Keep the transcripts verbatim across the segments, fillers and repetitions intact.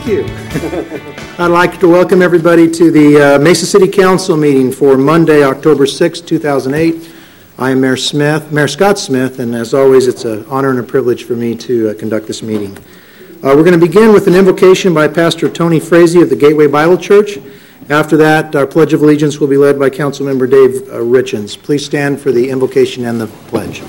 you. I'd like to welcome everybody to the uh, Mesa City Council meeting for Monday, October sixth, two thousand eight. I am Mayor Smith, Mayor Scott Smith, and as always, it's an honor and a privilege for me to uh, conduct this meeting. Uh, we're going to begin with an invocation by Pastor Tony Frazee of the Gateway Bible Church. After that, our Pledge of Allegiance will be led by Councilmember Dave uh, Richens. Please stand for the invocation and the pledge.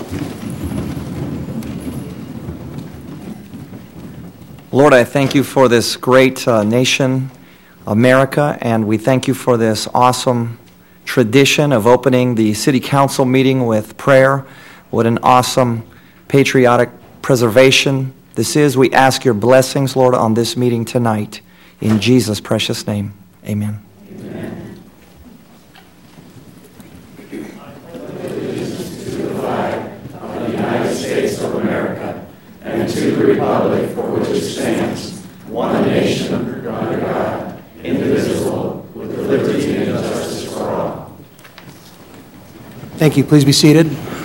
Lord, I thank you for this great uh, nation, America, and we thank you for this awesome tradition of opening the city council meeting with prayer. What an awesome patriotic preservation this is. We ask your blessings, Lord, on this meeting tonight. In Jesus' precious name, amen. Amen. I pledge allegiance to the flag of the United States of America and to the republic for which it stands, one nation under God, indivisible, with liberty and justice for all. Thank you. Please be seated.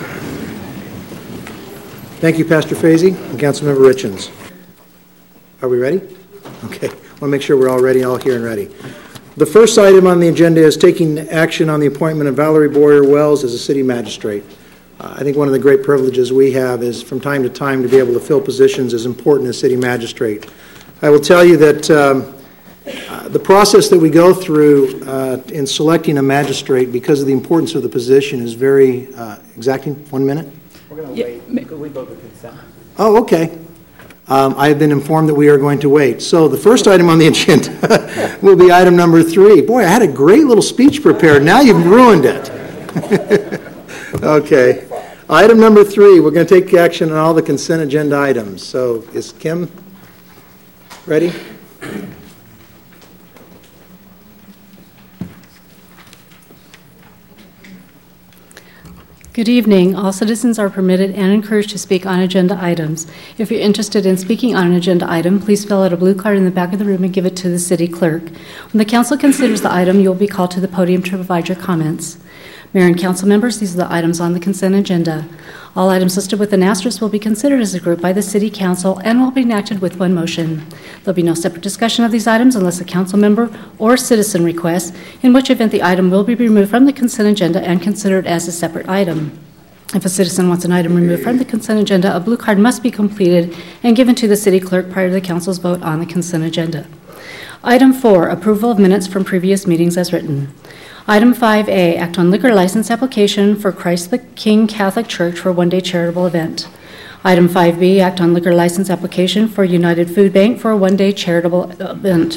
Thank you, Pastor Frazee and Councilmember Richens. Are we ready? Okay. I want to make sure we're all ready, all here and ready. The first item on the agenda is taking action on the appointment of Valerie Boyer Wells as a city magistrate. Uh, I think one of the great privileges we have is from time to time to be able to fill positions as important as city magistrate. I will tell you that um, uh, the process that we go through uh, in selecting a magistrate, because of the importance of the position, is very uh, exacting. One minute? We're going to yeah. wait because we vote the consent. Oh, okay. Um, I have been informed that we are going to wait. So the first item on the agenda will be item number three. Boy, I had a great little speech prepared. Now you've ruined it. Okay. Item number three, we're going to take action on all the consent agenda items. So is Kim ready? Good evening. All citizens are permitted and encouraged to speak on agenda items. If you're interested in speaking on an agenda item, please fill out a blue card in the back of the room and give it to the city clerk. When the council considers the item, you'll be called to the podium to provide your comments. Mayor and council members, these are the items on the consent agenda. All items listed with an asterisk will be considered as a group by the City Council and will be enacted with one motion. There'll be no separate discussion of these items unless a council member or citizen requests, in which event the item will be removed from the consent agenda and considered as a separate item. If a citizen wants an item removed from the consent agenda, a blue card must be completed and given to the city clerk prior to the council's vote on the consent agenda. Item four, approval of minutes from previous meetings as written. Item five A, act on liquor license application for Christ the King Catholic Church for a one-day charitable event. Item five B, act on liquor license application for United Food Bank for a one-day charitable event.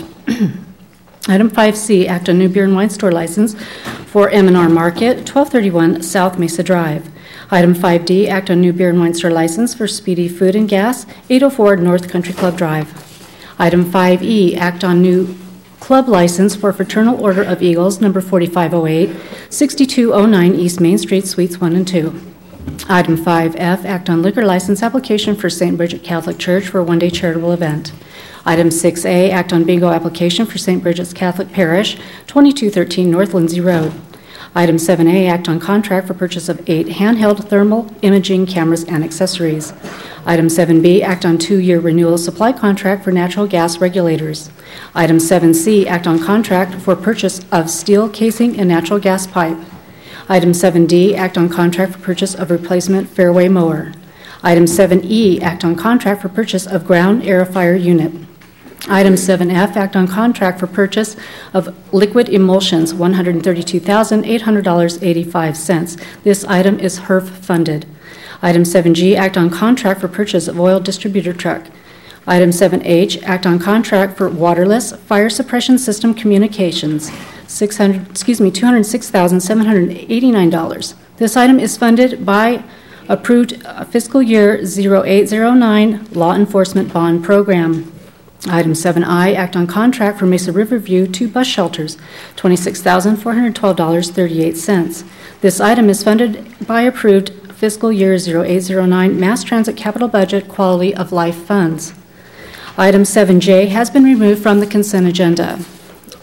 Item five C, act on new beer and wine store license for M and R Market, twelve thirty-one South Mesa Drive. Item five D, act on new beer and wine store license for Speedy Food and Gas, eight oh four North Country Club Drive. Item five E, act on new club license for Fraternal Order of Eagles, number forty-five oh eight, sixty-two oh nine East Main Street, Suites one and two. Item five F, act on liquor license application for Saint Bridget Catholic Church for a one-day charitable event. Item six A, act on bingo application for Saint Bridget's Catholic Parish, twenty-two thirteen North Lindsay Road. Item seven A, act on contract for purchase of eight handheld thermal imaging cameras and accessories. Item seven B, act on two-year renewal supply contract for natural gas regulators. Item seven C, act on contract for purchase of steel casing and natural gas pipe. Item seven D, act on contract for purchase of replacement fairway mower. Item seven E, act on contract for purchase of ground aerifier unit. Item seven F, act on contract for purchase of liquid emulsions, one hundred thirty-two thousand eight hundred dollars and eighty-five cents. This item is H E R F funded. Item seven G, act on contract for purchase of oil distributor truck. Item seven H, act on contract for wireless fire suppression system communications, six hundred, excuse me, two hundred six thousand seven hundred eighty-nine dollars. This item is funded by approved fiscal year oh eight oh nine Law Enforcement Bond Program. Item seven I, act on contract for Mesa Riverview two bus shelters, twenty-six thousand four hundred twelve dollars and thirty-eight cents. This item is funded by approved fiscal year oh eight oh nine Mass Transit Capital Budget Quality of Life Funds. Item seven J has been removed from the consent agenda.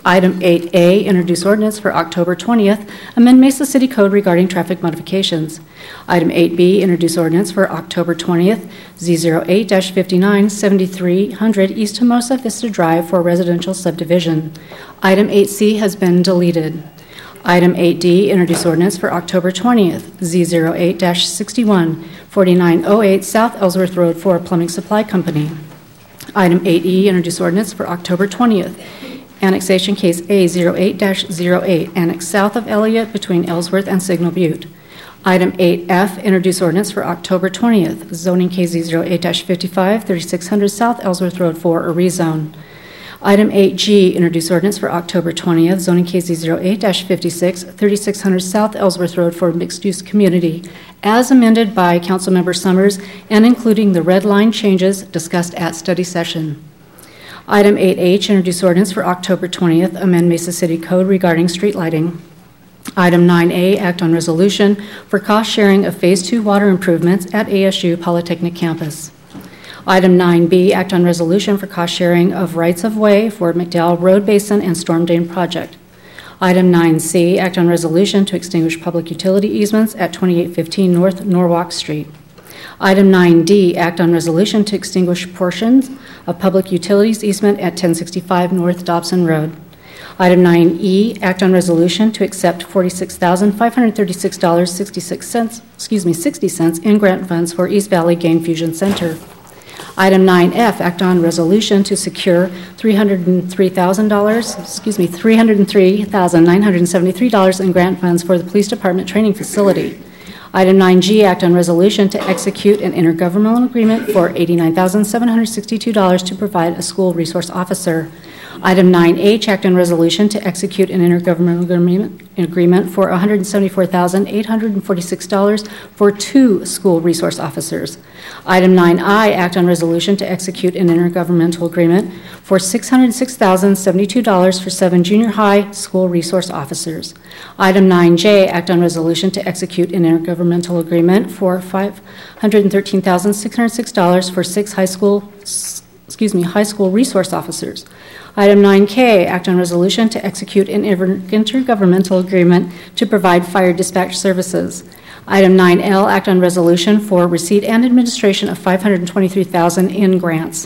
Item eight A, introduce ordinance for October twentieth, amend Mesa City Code regarding traffic modifications. Item eight B, introduce ordinance for October twentieth, Z zero eight fifty-nine seventy-three hundred East Hermosa Vista Drive for residential subdivision. Item eight C has been deleted. Item eight D, introduce ordinance for October twentieth, Z zero eight sixty-one forty-nine oh eight South Ellsworth Road for Plumbing Supply Company. Item eight E, introduce ordinance for October twentieth, annexation case A zero eight dash zero eight, annex south of Elliott between Ellsworth and Signal Butte. Item eight F, introduce ordinance for October twentieth, zoning case Z zero eight dash fifty-five thirty-six hundred South Ellsworth Road for a rezone. Item eight G, introduce ordinance for October twentieth, zoning case Z zero eight dash fifty-six thirty-six hundred South Ellsworth Road for mixed-use community, as amended by Councilmember Summers and including the red line changes discussed at study session. Item eight H, introduce ordinance for October twentieth, amend Mesa City Code regarding street lighting. Item nine A, act on resolution for cost sharing of Phase two water improvements at A S U Polytechnic Campus. Item nine B, act on resolution for cost sharing of rights of way for McDowell Road Basin and Storm Drain Project. Item nine C, act on resolution to extinguish public utility easements at twenty-eight fifteen North Norwalk Street. Item nine D, act on resolution to extinguish portions of public utilities easement at ten sixty-five North Dobson Road. Item nine E, act on resolution to accept forty-six thousand five hundred thirty-six dollars and sixty-six cents, excuse me, sixty cents in grant funds for East Valley Gain Fusion Center. Item nine F, act on resolution to secure three hundred three thousand dollars, excuse me, three hundred three thousand nine hundred seventy-three dollars in grant funds for the Police Department training facility. Item nine G, act on resolution to execute an intergovernmental agreement for eighty-nine thousand seven hundred sixty-two dollars to provide a school resource officer. Item nine H, act on resolution to execute an intergovernmental agreement, agreement for one hundred seventy-four thousand eight hundred forty-six dollars for two school resource officers. Item nine I, act on resolution to execute an intergovernmental agreement for six hundred six thousand seventy-two dollars for seven junior high school resource officers. Item nine J, act on resolution to execute an intergovernmental agreement for five hundred thirteen thousand six hundred six dollars for six high school, excuse me, high school resource officers. Item nine K, act on resolution to execute an intergovernmental agreement to provide fire dispatch services. Item nine L, act on resolution for receipt and administration of five hundred twenty-three thousand dollars in grants.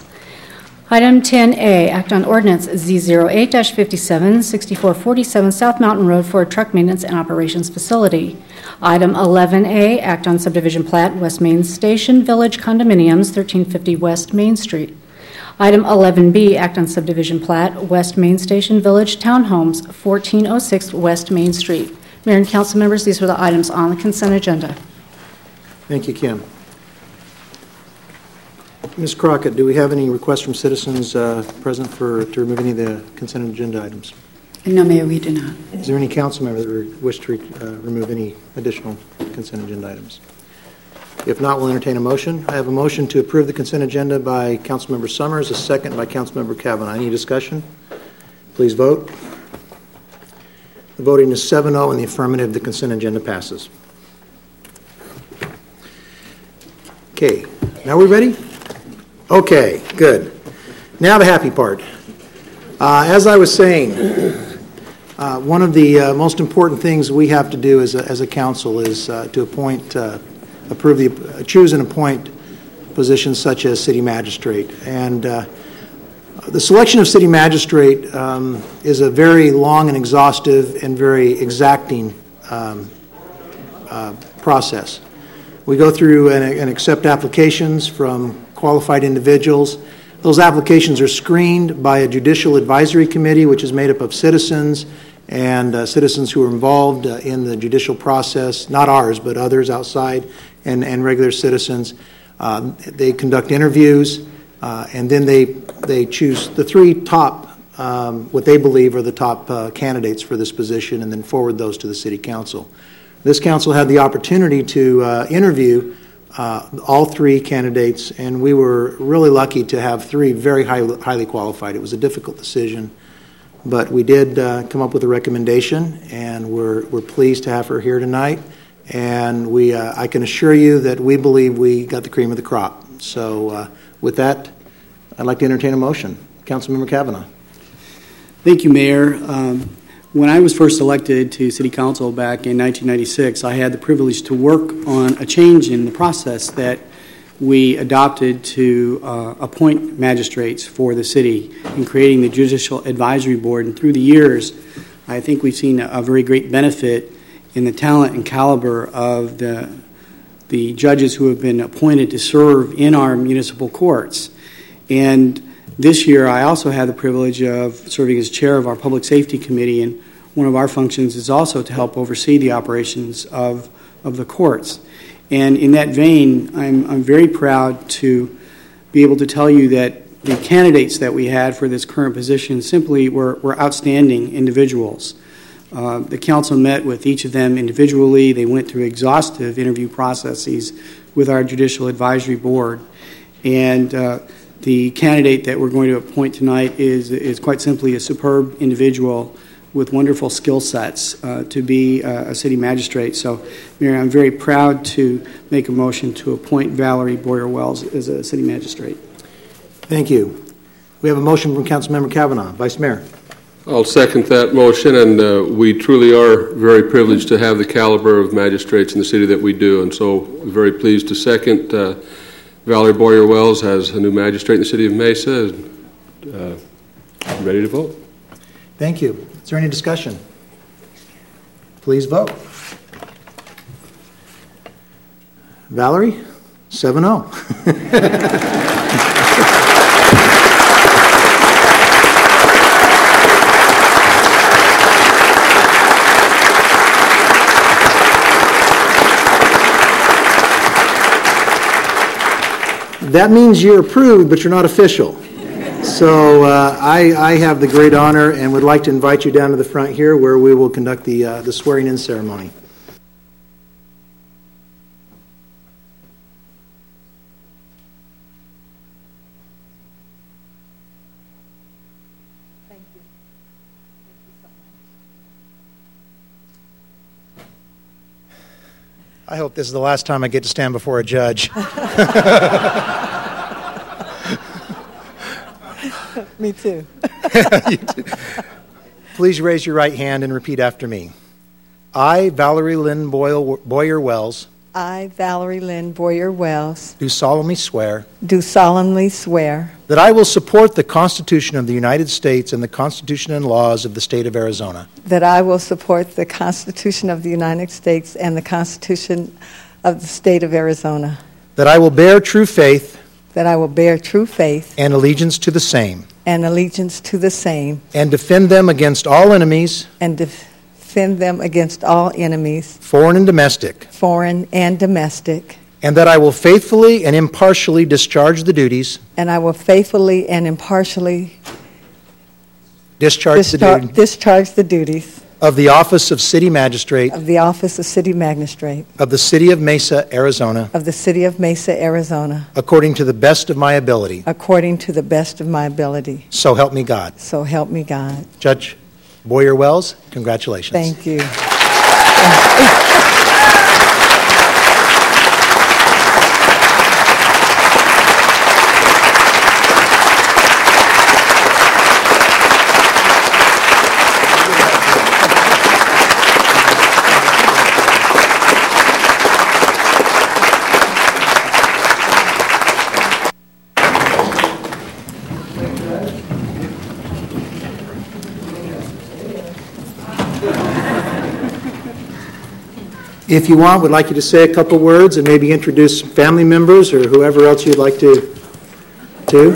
Item ten A, act on ordinance Z zero eight fifty-seven sixty-four forty-seven South Mountain Road for a truck maintenance and operations facility. Item eleven A, act on subdivision plat West Main Station Village Condominiums, thirteen fifty West Main Street. Item eleven B, act on subdivision plat West Main Station Village Townhomes, fourteen oh six West Main Street. Mayor and council members, these were the items on the consent agenda. Thank you, Kim. Miz Crockett, do we have any requests from citizens uh, present for to remove any of the consent agenda items? No, Mayor, we do not. Is there any council member that re- wish to uh, remove any additional consent agenda items? If not, we'll entertain a motion. I have a motion to approve the consent agenda by Councilmember Summers, a second by Councilmember Kavanaugh. Any discussion? Please vote. The voting is seven oh in the affirmative. The consent agenda passes. Okay, now we ready? Okay, good. Now the happy part. Uh, as I was saying, uh, one of the uh, most important things we have to do as a, as a council is uh, to appoint uh, approve the, uh, choose and appoint positions such as city magistrate. And uh, the selection of city magistrate um, is a very long and exhaustive and very exacting um, uh, process. We go through and, and accept applications from qualified individuals. Those applications are screened by a judicial advisory committee, which is made up of citizens and uh, citizens who are involved uh, in the judicial process, not ours, but others outside, and, and regular citizens. Uh, they conduct interviews, uh, and then they they choose the three top, um, what they believe are the top uh, candidates for this position, and then forward those to the city council. This council had the opportunity to uh, interview uh, all three candidates, and we were really lucky to have three very high, highly qualified. It was a difficult decision, but we did uh, come up with a recommendation, and we're we're pleased to have her here tonight. And we, uh, I can assure you that we believe we got the cream of the crop. So, uh, with that, I'd like to entertain a motion. Councilmember Kavanaugh. Thank you, Mayor. Um, when I was first elected to City Council back in nineteen ninety-six, I had the privilege to work on a change in the process that we adopted to uh, appoint magistrates for the city in creating the Judicial Advisory Board. And through the years, I think we've seen a, a very great benefit in the talent and caliber of the, the judges who have been appointed to serve in our municipal courts. And this year, I also had the privilege of serving as chair of our Public Safety Committee, and one of our functions is also to help oversee the operations of, of the courts. And in that vein, I'm, I'm very proud to be able to tell you that the candidates that we had for this current position simply were, were outstanding individuals. Uh, the council met with each of them individually. They went through exhaustive interview processes with our Judicial Advisory Board. And uh, the candidate that we're going to appoint tonight is, is quite simply a superb individual with wonderful skill sets uh, to be uh, a city magistrate. So, Mayor, I'm very proud to make a motion to appoint Valerie Boyer-Wells as a city magistrate. Thank you. We have a motion from Councilmember Kavanaugh. Vice Mayor. I'll second that motion, and uh, we truly are very privileged to have the caliber of magistrates in the city that we do, and so we're very pleased to second uh, Valerie Boyer-Wells as a new magistrate in the city of Mesa. Uh, ready to vote. Thank you. Is there any discussion? Please vote. Valerie, seven oh. That means you're approved, but you're not official. So uh, I, I have the great honor and would like to invite you down to the front here where we will conduct the, uh, the swearing-in ceremony. Thank you. Thank you so much. I hope this is the last time I get to stand before a judge. Me too. You too. Please raise your right hand and repeat after me. I, Valerie Lynn Boyle, Boyer-Wells, I, Valerie Lynn Boyer-Wells, do solemnly swear do solemnly swear that I will support the Constitution of the United States and the Constitution and laws of the state of Arizona, that I will support the Constitution of the United States and the Constitution of the state of Arizona, that I will bear true faith that I will bear true faith and allegiance to the same, and allegiance to the same, and defend them against all enemies, and defend them against all enemies, foreign and domestic, foreign and domestic, and that I will faithfully and impartially discharge the duties and I will faithfully and impartially discharge the dischar- duty discharge the duties of the office of City Magistrate of the office of City Magistrate of the City of Mesa, Arizona, of the City of Mesa, Arizona, according to the best of my ability. according to the best of my ability. So help me God. So help me God. Judge Boyer-Wells, congratulations. Thank you. If you want, we'd like you to say a couple words and maybe introduce family members or whoever else you'd like to. to.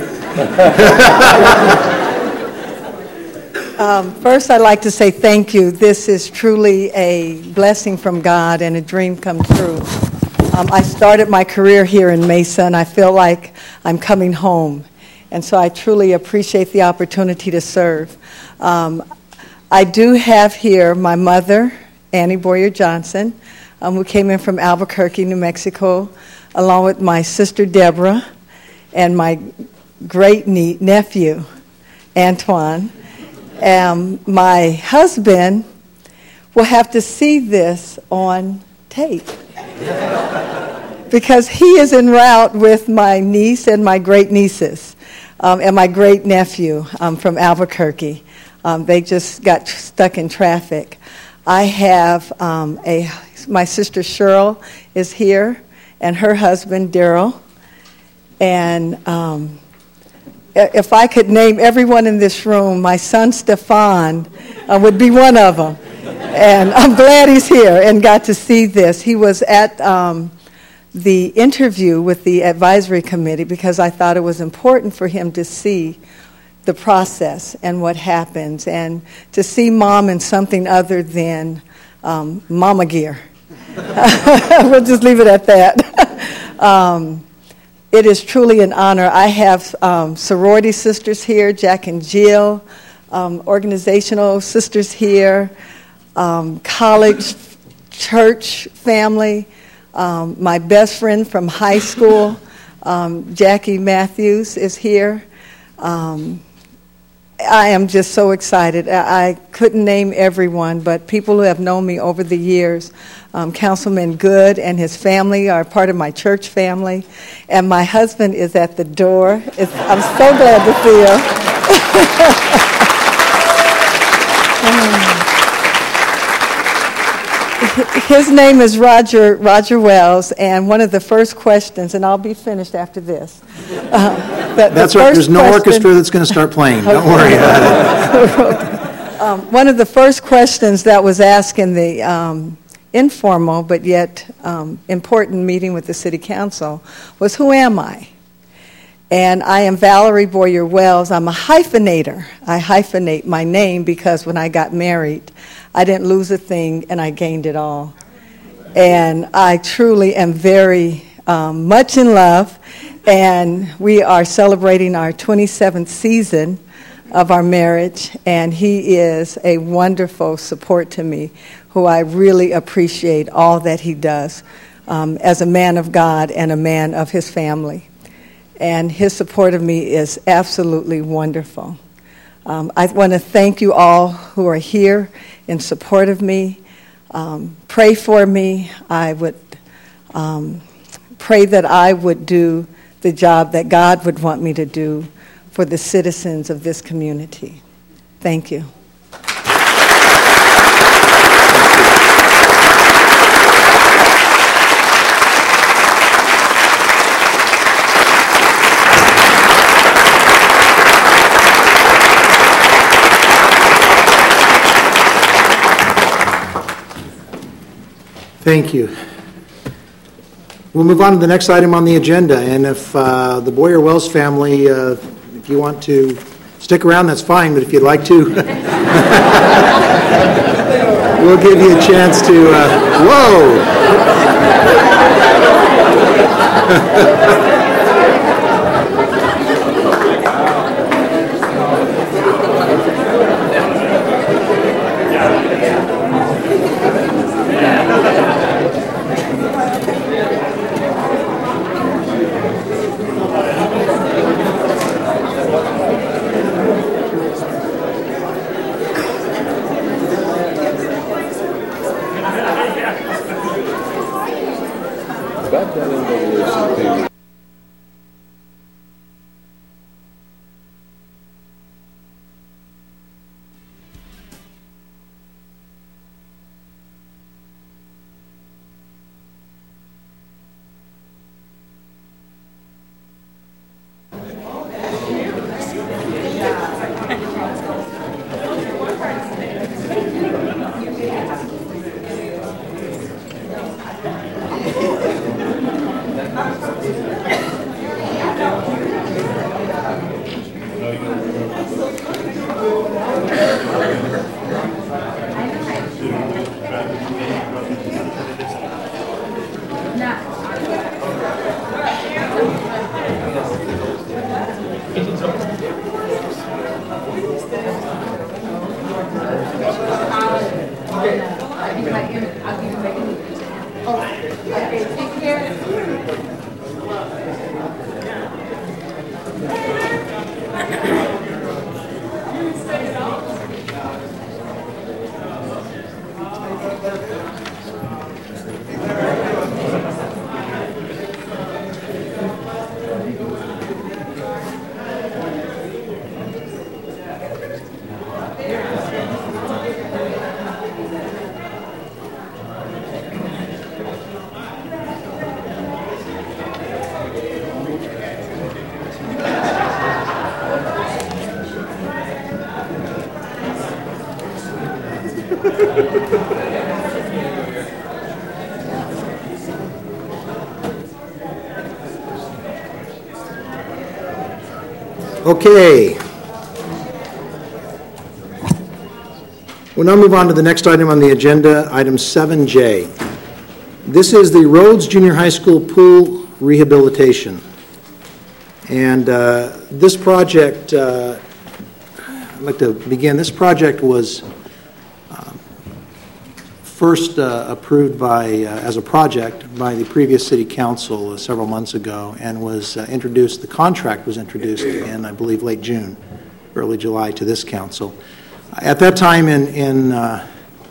Um, first, I'd like to say thank you. This is truly a blessing from God and a dream come true. Um, I started my career here in Mesa, and I feel like I'm coming home. And so I truly appreciate the opportunity to serve. Um, I do have here my mother, Annie Boyer Johnson, um, who came in from Albuquerque, New Mexico, along with my sister Deborah and my great nie- nephew, Antoine. Um, my husband will have to see this on tape because he is en route with my niece and my great nieces um, and my great nephew um, from Albuquerque. Um, they just got stuck in traffic. I have um, a, my sister Cheryl is here, and her husband Daryl. And um, if I could name everyone in this room, my son Stefan uh, would be one of them. And I'm glad he's here and got to see this. He was at um, the interview with the advisory committee because I thought it was important for him to see the process and what happens, and to see Mom in something other than um, mama gear. We'll just leave it at that. um, it is truly an honor. I have um, sorority sisters here, Jack and Jill, um, organizational sisters here, um, college, church family, um, my best friend from high school, um, Jackie Matthews, is here. Um, I am just so excited. I, I couldn't name everyone, but people who have known me over the years, um, Councilman Good and his family are part of my church family, and my husband is at the door. It's, I'm so glad to see him. His name is Roger Roger Wells, and one of the first questions, and I'll be finished after this. Uh, the, That's the right. There's no question, orchestra that's going to start playing. Don't worry about it. um, one of the first questions that was asked in the um, informal but yet um, important meeting with the City Council was, who am I? And I am Valerie Boyer Wells. I'm a hyphenator. I hyphenate my name because when I got married, I didn't lose a thing and I gained it all. And I truly am very um, much in love, and we are celebrating our twenty-seventh season of our marriage, and he is a wonderful support to me, who I really appreciate all that he does um, as a man of God and a man of his family. And his support of me is absolutely wonderful. Um, I want to thank you all who are here in support of me. Um, pray for me. I would um, pray that I would do the job that God would want me to do for the citizens of this community. Thank you. Thank you. We'll move on to the next item on the agenda, and if uh, the Boyer Wells family, uh, if you want to stick around, that's fine, but if you'd like to, we'll give you a chance to, uh, whoa! Okay. We'll now move on to the next item on the agenda, item seven J. This is the Rhodes Junior High School pool rehabilitation. And uh, this project, uh, I'd like to begin. This project was um, first uh, approved by, uh, as a project by the previous city council uh, several months ago, and was uh, introduced, the contract was introduced in, I believe, late June, early July to this council. At that time, in in, uh,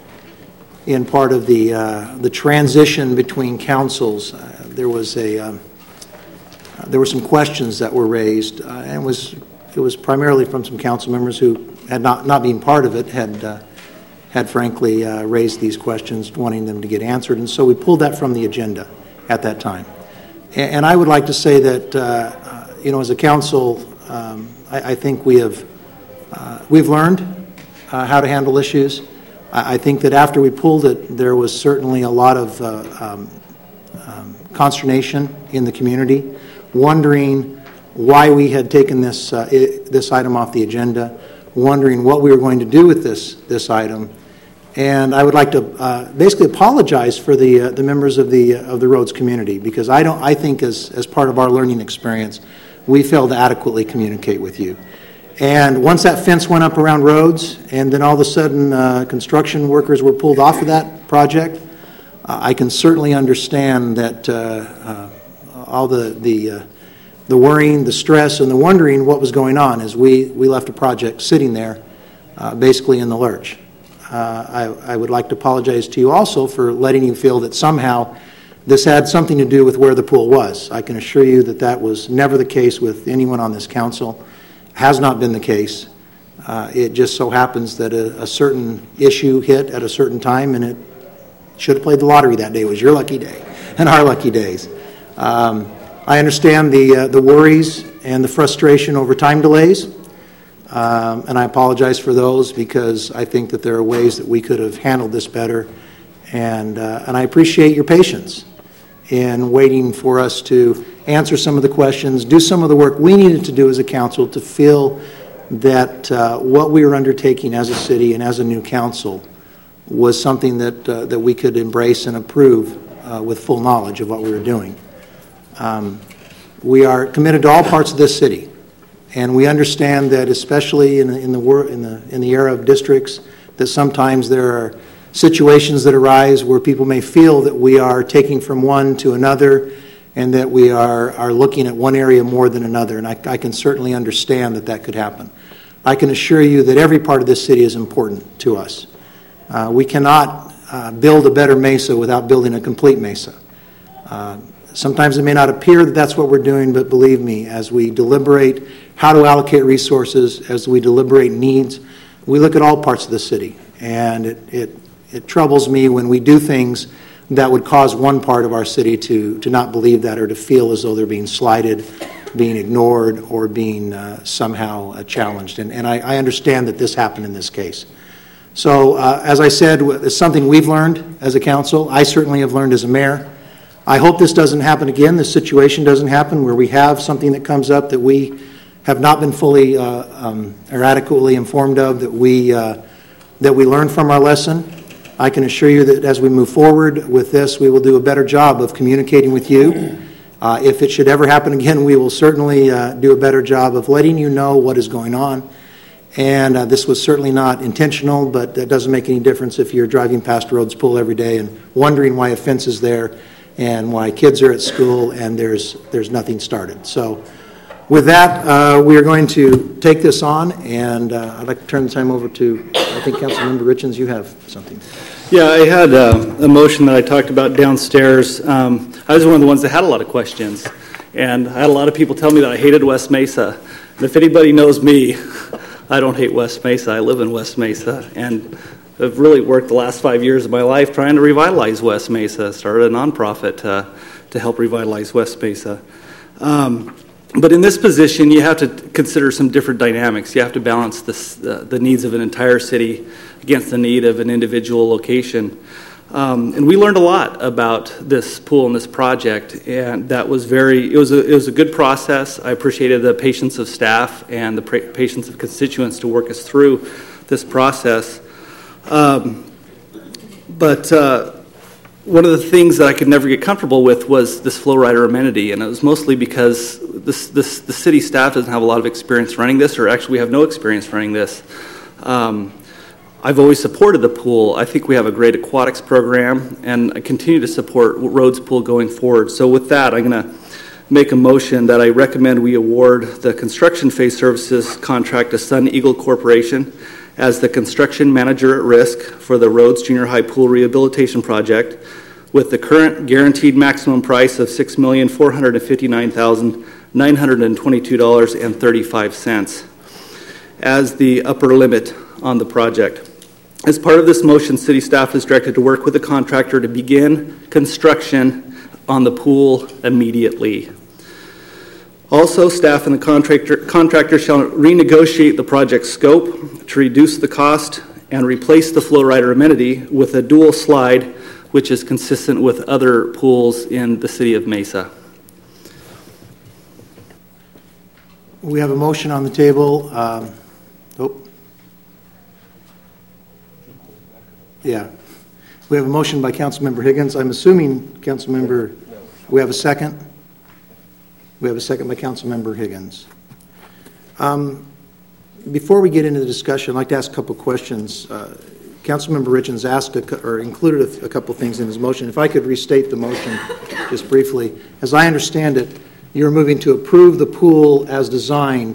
in part of the uh, the transition between councils, uh, there was a um, uh, there were some questions that were raised, uh, and it was it was primarily from some council members who had not not been part of it had uh, had frankly uh, raised these questions, wanting them to get answered, and so we pulled that from the agenda at that time. And, and I would like to say that uh, uh, you know, as a council, um, I, I think we have uh, we've learned Uh, how to handle issues. I, I think that after we pulled it, there was certainly a lot of uh, um, um, consternation in the community, wondering why we had taken this uh, I- this item off the agenda, wondering what we were going to do with this this item, and I would like to uh, basically apologize for the uh, the members of the uh, of the Rhodes community, because I don't I think as as part of our learning experience, we failed to adequately communicate with you. And once that fence went up around Rhodes, and then all of a sudden uh, construction workers were pulled off of that project, uh, I can certainly understand that uh, uh, all the the, uh, the worrying, the stress, and the wondering what was going on as we, we left a project sitting there uh, basically in the lurch. Uh, I, I would like to apologize to you also for letting you feel that somehow this had something to do with where the pool was. I can assure you that that was never the case with anyone on this council. Has not been the case. Uh, it just so happens that a, a certain issue hit at a certain time, and it should have played the lottery that day. It was your lucky day and our lucky days. Um, I understand the uh, the worries and the frustration over time delays, um, and I apologize for those, because I think that there are ways that we could have handled this better, and uh, and I appreciate your patience in waiting for us to answer some of the questions, do some of the work we needed to do as a council to feel that uh, what we were undertaking as a city and as a new council was something that uh, that we could embrace and approve uh, with full knowledge of what we were doing. Um, we are committed to all parts of this city, and we understand that, especially in the, in the wor- in the in the era of districts, that sometimes there are situations that arise where people may feel that we are taking from one to another, and that we are, are looking at one area more than another, and I, I can certainly understand that that could happen. I can assure you that every part of this city is important to us. Uh, we cannot uh, build a better Mesa without building a complete Mesa. Uh, sometimes it may not appear that that's what we're doing, but believe me, as we deliberate how to allocate resources, as we deliberate needs, we look at all parts of the city, and it, it It troubles me when we do things that would cause one part of our city to, to not believe that, or to feel as though they're being slighted, being ignored, or being uh, somehow uh, challenged. And, and I, I understand that this happened in this case. So, uh, as I said, it's something we've learned as a council. I certainly have learned as a mayor. I hope this doesn't happen again. This situation doesn't happen where we have something that comes up that we have not been fully uh, um, or adequately informed of, that we, uh, that we learn from our lesson. I can assure you that as we move forward with this, we will do a better job of communicating with you. Uh, if it should ever happen again, we will certainly uh, do a better job of letting you know what is going on. And uh, this was certainly not intentional, but that doesn't make any difference if you're driving past Rhodes Pool every day and wondering why a fence is there and why kids are at school and there's there's nothing started. So with that, uh, we are going to take this on, and uh, I'd like to turn the time over to, I think, Councilmember Richens, you have something. Yeah, I had uh, a motion that I talked about downstairs. Um, I was one of the ones that had a lot of questions, and I had a lot of people tell me that I hated West Mesa. And if anybody knows me, I don't hate West Mesa. I live in West Mesa, and I've really worked the last five years of my life trying to revitalize West Mesa. Started a nonprofit uh, to help revitalize West Mesa. Um, But in this position, you have to consider some different dynamics. You have to balance this, uh, the needs of an entire city against the need of an individual location. Um, and we learned a lot about this pool and this project, and that was very, it was a, it was a good process. I appreciated the patience of staff and the pra- patience of constituents to work us through this process. Um, but uh, one of the things that I could never get comfortable with was this flow rider amenity, and it was mostly because this, this, the city staff doesn't have a lot of experience running this, or actually we have no experience running this. Um, I've always supported the pool. I think we have a great aquatics program, and I continue to support Rhodes Pool going forward. So with that, I'm going to make a motion that I recommend we award the construction phase services contract to Sun Eagle Corporation as the construction manager at risk for the Rhodes Junior High Pool Rehabilitation Project, with the current guaranteed maximum price of six million four hundred fifty-nine thousand nine hundred twenty-two dollars and thirty-five cents as the upper limit on the project. As part of this motion, city staff is directed to work with the contractor to begin construction on the pool immediately. Also, staff and the contractor, contractor shall renegotiate the project scope to reduce the cost and replace the flow rider amenity with a dual slide, which is consistent with other pools in the city of Mesa. We have a motion on the table. Um, oh. Yeah. We have a motion by Councilmember Higgins. I'm assuming Councilmember, we have a second? We have a second by Councilmember Higgins. Um, before we get into the discussion, I'd like to ask a couple of questions. Uh, Councilmember Richens asked a, or included a, a couple of things in his motion. If I could restate the motion just briefly. As I understand it, you're moving to approve the pool as designed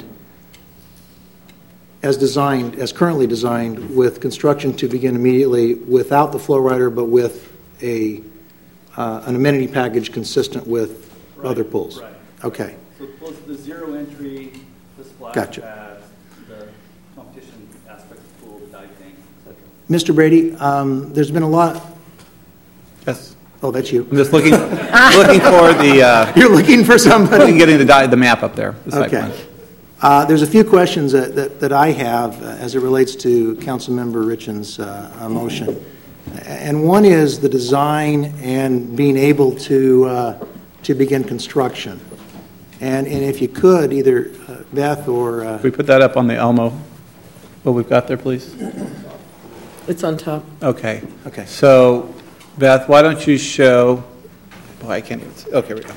as designed, as currently designed, with construction to begin immediately without the flow rider, but with a uh, an amenity package consistent with right. other pools. Right. Okay. So both the zero entry, the splash gotcha. pads, the competition aspect of the pool, the dive tank, et cetera. Mister Brady, um, there's been a lot. Yes. Oh, that's you. I'm just looking looking for the. Uh, You're looking for somebody. Looking getting the di- the map up there. The site okay. plan. Uh, there's a few questions that, that, that I have uh, as it relates to Councilmember Richens' uh, motion. And one is the design and being able to uh, to begin construction. And and if you could, either uh, Beth or... Uh, Can we put that up on the Elmo, what we've got there, please? It's on top. Okay. Okay. So, Beth, why don't you show... Boy, I can't even... Okay, here we go.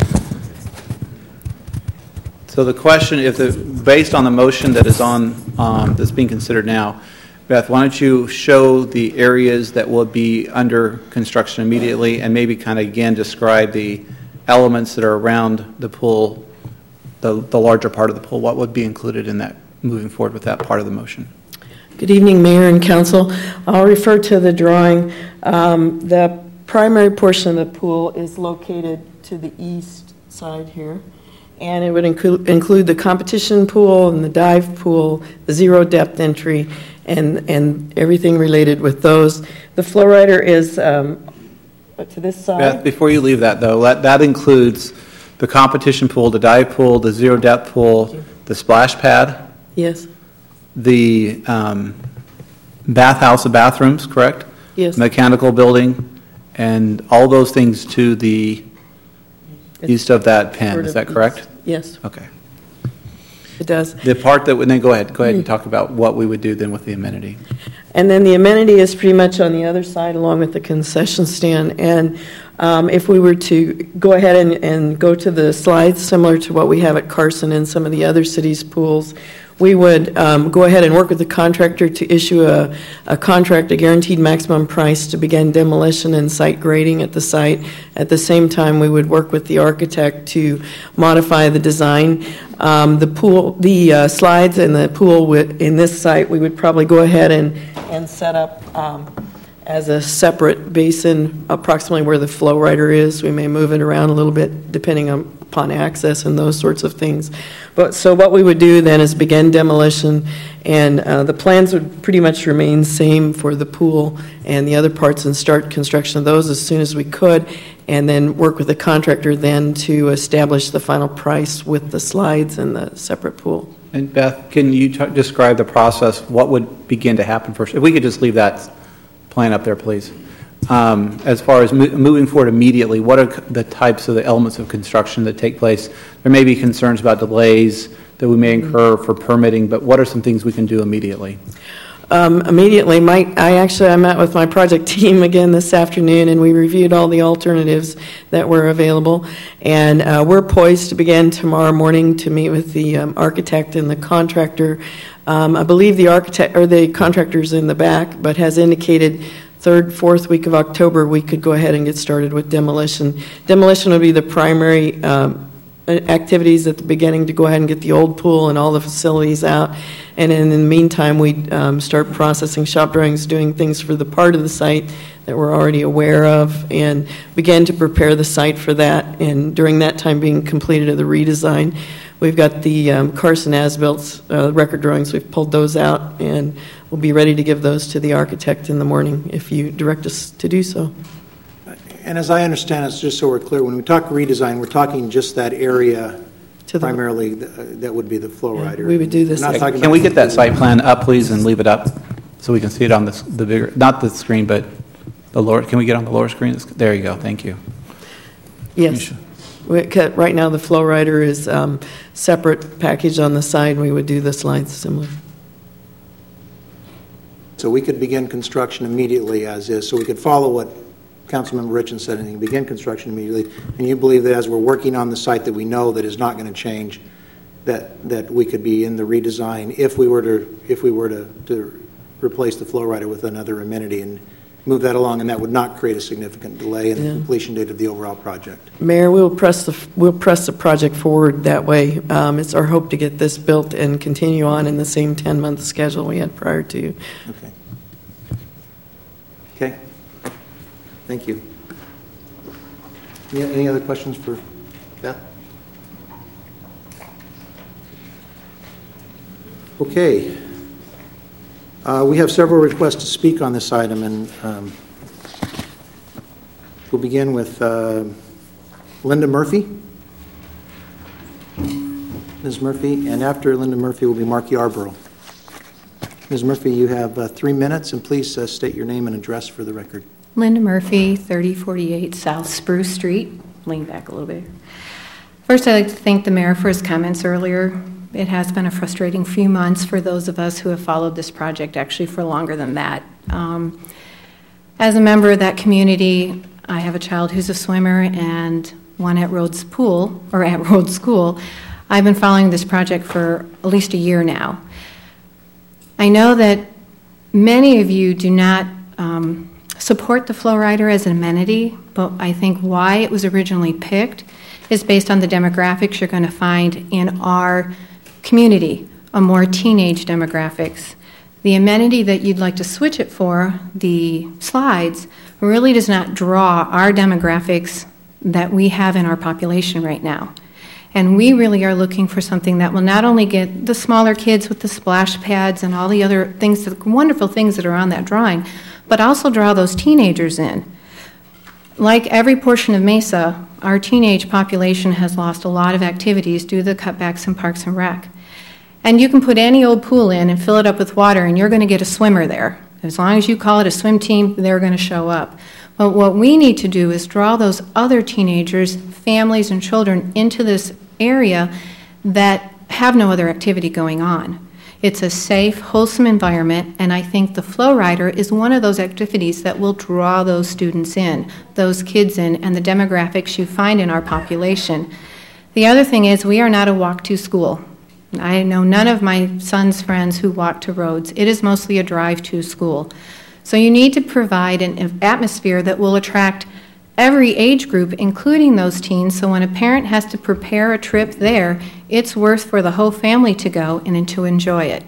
So the question, if the, based on the motion that is on, um, that's being considered now, Beth, why don't you show the areas that will be under construction immediately, and maybe kind of again describe the elements that are around the pool, the, the larger part of the pool. What would be included in that, moving forward with that part of the motion? Good evening, Mayor and Council. I'll refer to the drawing. Um, the primary portion of the pool is located to the east side here. And it would include, include the competition pool and the dive pool, the zero depth entry, and, and everything related with those. The flow rider is um, to this side. Beth, before you leave that, though, that, that includes the competition pool, the dive pool, the zero depth pool, the splash pad. Yes. The um, bathhouse and bathrooms, correct? Yes. Mechanical building, and all those things to the east of that pen. Is that correct? Yes. Okay. It does. The part that would then go ahead, go ahead and talk about what we would do then with the amenity. And then the amenity is pretty much on the other side along with the concession stand. And um, if we were to go ahead and, and go to the slides similar to what we have at Carson and some of the other cities' pools, we would um, go ahead and work with the contractor to issue a, a contract, a guaranteed maximum price to begin demolition and site grading at the site. At the same time, we would work with the architect to modify the design. Um, the pool, the uh, slides and the pool with, in this site, we would probably go ahead and, and set up um, as a separate basin approximately where the flow rider is. We may move it around a little bit depending on upon access and those sorts of things. But so what we would do then is begin demolition, and uh, the plans would pretty much remain same for the pool and the other parts, and start construction of those as soon as we could. and then work with the contractor then to establish the final price with the slides and the separate pool. And Beth, can you t- describe the process? What would begin to happen first? If we could just leave that plan up there, please. Um, as far as mo- moving forward immediately, what are the types of the elements of construction that take place? There may be concerns about delays that we may incur for permitting, but what are some things we can do immediately? Um, immediately, my, I actually I met with my project team again this afternoon, and we reviewed all the alternatives that were available. And uh, we're poised to begin tomorrow morning to meet with the um, architect and the contractor. Um, I believe the architect or the contractor's in the back, but has indicated third, fourth week of October we could go ahead and get started with demolition. Demolition would be the primary um, activities at the beginning to go ahead and get the old pool and all the facilities out. And in the meantime, we um, start processing shop drawings, doing things for the part of the site that we're already aware of, and begin to prepare the site for that. And during that time being completed of the redesign, we've got the um, Carson as-built uh, record drawings. We've pulled those out, and we'll be ready to give those to the architect in the morning if you direct us to do so. And as I understand it, just so we're clear, when we talk redesign, we're talking just that area To the- primarily, th- that would be the flow Yeah, rider. we would do this- We're not talking Can we about- get that site plan up, please, and leave it up so we can see it on the, the bigger, not the screen, but the lower, can we get on the lower screen? There you go, thank you. Yes. We, ca- right now, the flow rider is um, separate package on the side. We would do the slides similar. So we could begin construction immediately as is, so we could follow what Councilmember Richens said, and begin construction immediately. And you believe that as we're working on the site that we know that is not going to change, that that we could be in the redesign if we were to if we were to, to replace the flow rider with another amenity and move that along, and that would not create a significant delay in Yeah. the completion date of the overall project. Mayor, we'll press the we'll press the project forward that way. Um, it's our hope to get this built and continue on in the same ten-month schedule we had prior to. Okay. Okay. Thank you. Any, any other questions for Beth? Okay. Uh, we have several requests to speak on this item, and um, we'll begin with uh, Linda Murphy. Miz Murphy, and after Linda Murphy will be Mark Yarborough. Miz Murphy, you have uh, three minutes, and please uh, state your name and address for the record. Linda Murphy, thirty forty-eight South Spruce Street. Lean back a little bit. First, I'd like to thank the mayor for his comments earlier. It has been a frustrating few months for those of us who have followed this project, actually for longer than that. Um, as a member of that community, I have a child who's a swimmer and one at Rhodes Pool, or at Rhodes School. I've been following this project for at least a year now. I know that many of you do not um, support the flow rider as an amenity, but I think why it was originally picked is based on the demographics you're going to find in our community, a more teenage demographics. The amenity that you'd like to switch it for, the slides, really does not draw our demographics that we have in our population right now. And we really are looking for something that will not only get the smaller kids with the splash pads and all the other things, the wonderful things that are on that drawing, but also draw those teenagers in. Like every portion of Mesa, our teenage population has lost a lot of activities due to the cutbacks in Parks and Rec. And you can put any old pool in and fill it up with water, and you're going to get a swimmer there. As long as you call it a swim team, they're going to show up. But what we need to do is draw those other teenagers, families, and children into this area that have no other activity going on. It's a safe, wholesome environment, and I think the Flow Rider is one of those activities that will draw those students in, those kids in, and the demographics you find in our population. The other thing is we are not a walk-to school. I know none of my son's friends who walk to Rhodes. It is mostly a drive-to school. So you need to provide an atmosphere that will attract every age group, including those teens, so when a parent has to prepare a trip there, it's worth for the whole family to go and to enjoy it.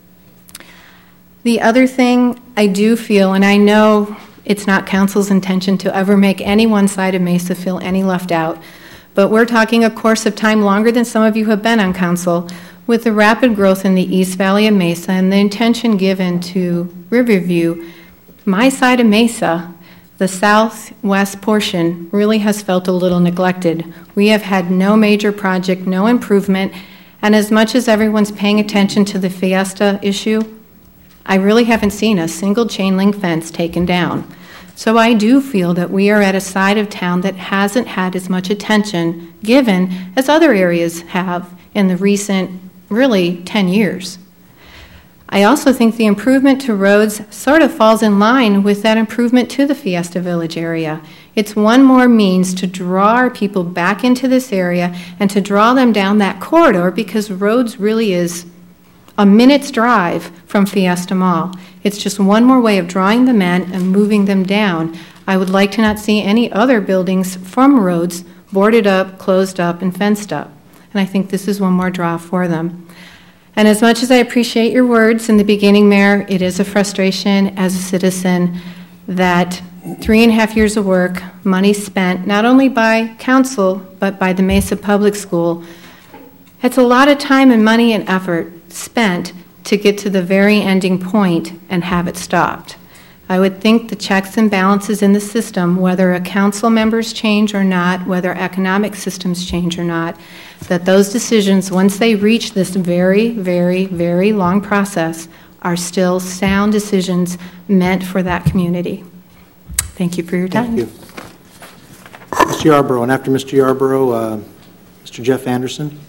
The other thing I do feel, and I know it's not council's intention to ever make any one side of Mesa feel any left out, but we're talking a course of time longer than some of you have been on council, with the rapid growth in the East Valley of Mesa and the intention given to Riverview, my side of Mesa The southwest portion really has felt a little neglected. We have had no major project, no improvement, and as much as everyone's paying attention to the Fiesta issue, I really haven't seen a single chain link fence taken down. So I do feel that we are at a side of town that hasn't had as much attention given as other areas have in the recent, really, ten years. I also think the improvement to roads sort of falls in line with that improvement to the Fiesta Village area. It's one more means to draw our people back into this area and to draw them down that corridor, because roads really is a minute's drive from Fiesta Mall. It's just one more way of drawing them in and moving them down. I would like to not see any other buildings from roads boarded up, closed up, and fenced up. And I think this is one more draw for them. And as much as I appreciate your words in the beginning, Mayor, it is a frustration as a citizen that three and a half years of work, money spent not only by council, but by the Mesa Public School. It's a lot of time and money and effort spent to get to the very ending point and have it stopped. I would think the checks and balances in the system, whether a council members change or not, whether economic systems change or not, that those decisions, once they reach this very, very, very long process, are still sound decisions meant for that community. Thank you for your time. Thank you. Mister Yarborough, and after Mister Yarborough, uh, Mister Jeff Anderson.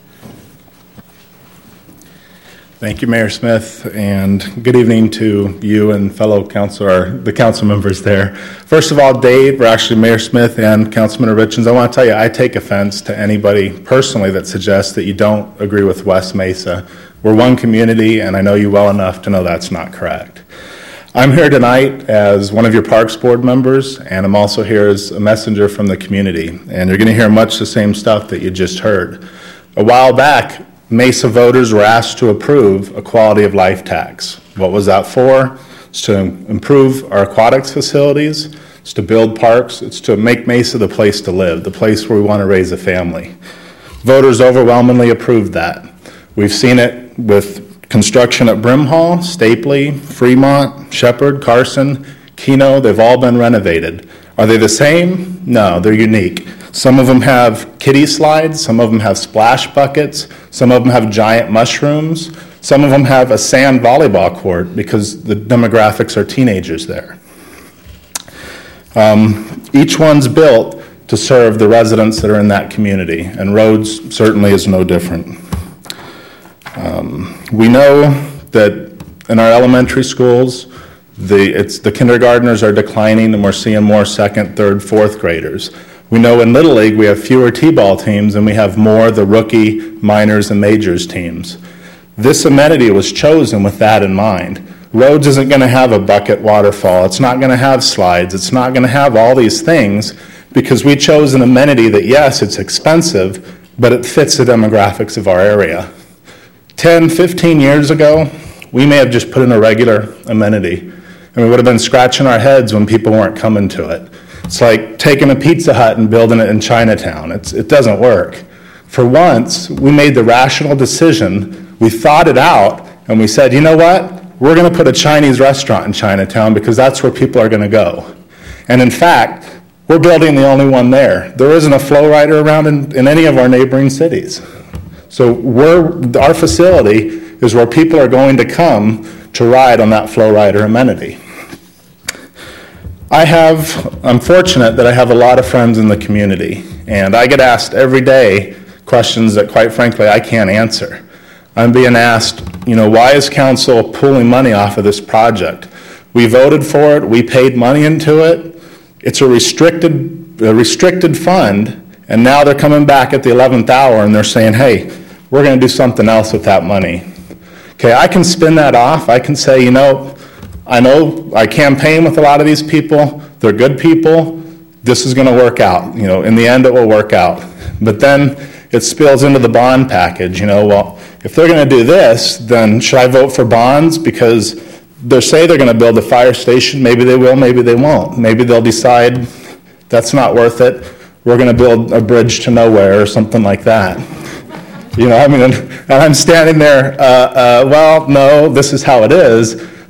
Thank you, Mayor Smith, and good evening to you and fellow councilor, the council members there. First of all, Dave, or actually Mayor Smith and Councilman Richens, I want to tell you, I take offense to anybody personally that suggests that you don't agree with West Mesa. We're one community, and I know you well enough to know that's not correct. I'm here tonight as one of your Parks Board members, and I'm also here as a messenger from the community, and you're going to hear much the same stuff that you just heard. A while back, Mesa voters were asked to approve a quality of life tax. What was that for? It's to improve our aquatics facilities, it's to build parks, it's to make Mesa the place to live, the place where we want to raise a family. Voters overwhelmingly approved that. We've seen it with construction at Brimhall, Stapley, Fremont, Shepherd, Carson, Keno. They've all been renovated. Are they the same? No, they're unique. Some of them have kiddie slides, some of them have splash buckets, some of them have giant mushrooms, some of them have a sand volleyball court because the demographics are teenagers there. Um, each one's built to serve the residents that are in that community, and Rhodes certainly is no different. Um, we know that in our elementary schools, the, it's, the kindergartners are declining, and we're seeing more second, third, fourth graders. We know in Little League we have fewer T-ball teams and we have more the rookie, minors, and majors teams. This amenity was chosen with that in mind. Rhodes isn't going to have a bucket waterfall. It's not going to have slides. It's not going to have all these things because we chose an amenity that, yes, it's expensive, but it fits the demographics of our area. ten, fifteen years ago, we may have just put in a regular amenity, and we would have been scratching our heads when people weren't coming to it. It's like taking a Pizza Hut and building it in Chinatown. It's, it doesn't work. For once, we made the rational decision, we thought it out, and we said, you know what? We're going to put a Chinese restaurant in Chinatown because that's where people are going to go. And in fact, we're building the only one there. There isn't a flow rider around in, in any of our neighboring cities. So we're, our facility is where people are going to come to ride on that flow rider amenity. I have, I'm fortunate that I have a lot of friends in the community, and I get asked every day questions that, quite frankly, I can't answer. I'm being asked, you know, why is council pulling money off of this project? We voted for it, we paid money into it, it's a restricted, a restricted fund, and now they're coming back at the eleventh hour and they're saying, hey, we're going to do something else with that money. Okay, I can spin that off, I can say, you know, I know I campaign with a lot of these people. They're good people. This is going to work out. You know, in the end, it will work out. But then it spills into the bond package. You know, well, if they're going to do this, then should I vote for bonds? Because they say they're going to build a fire station. Maybe they will, maybe they won't. Maybe they'll decide that's not worth it. We're going to build a bridge to nowhere or something like that. You know, I mean, and I'm standing there, uh, uh, well, no, this is how it is.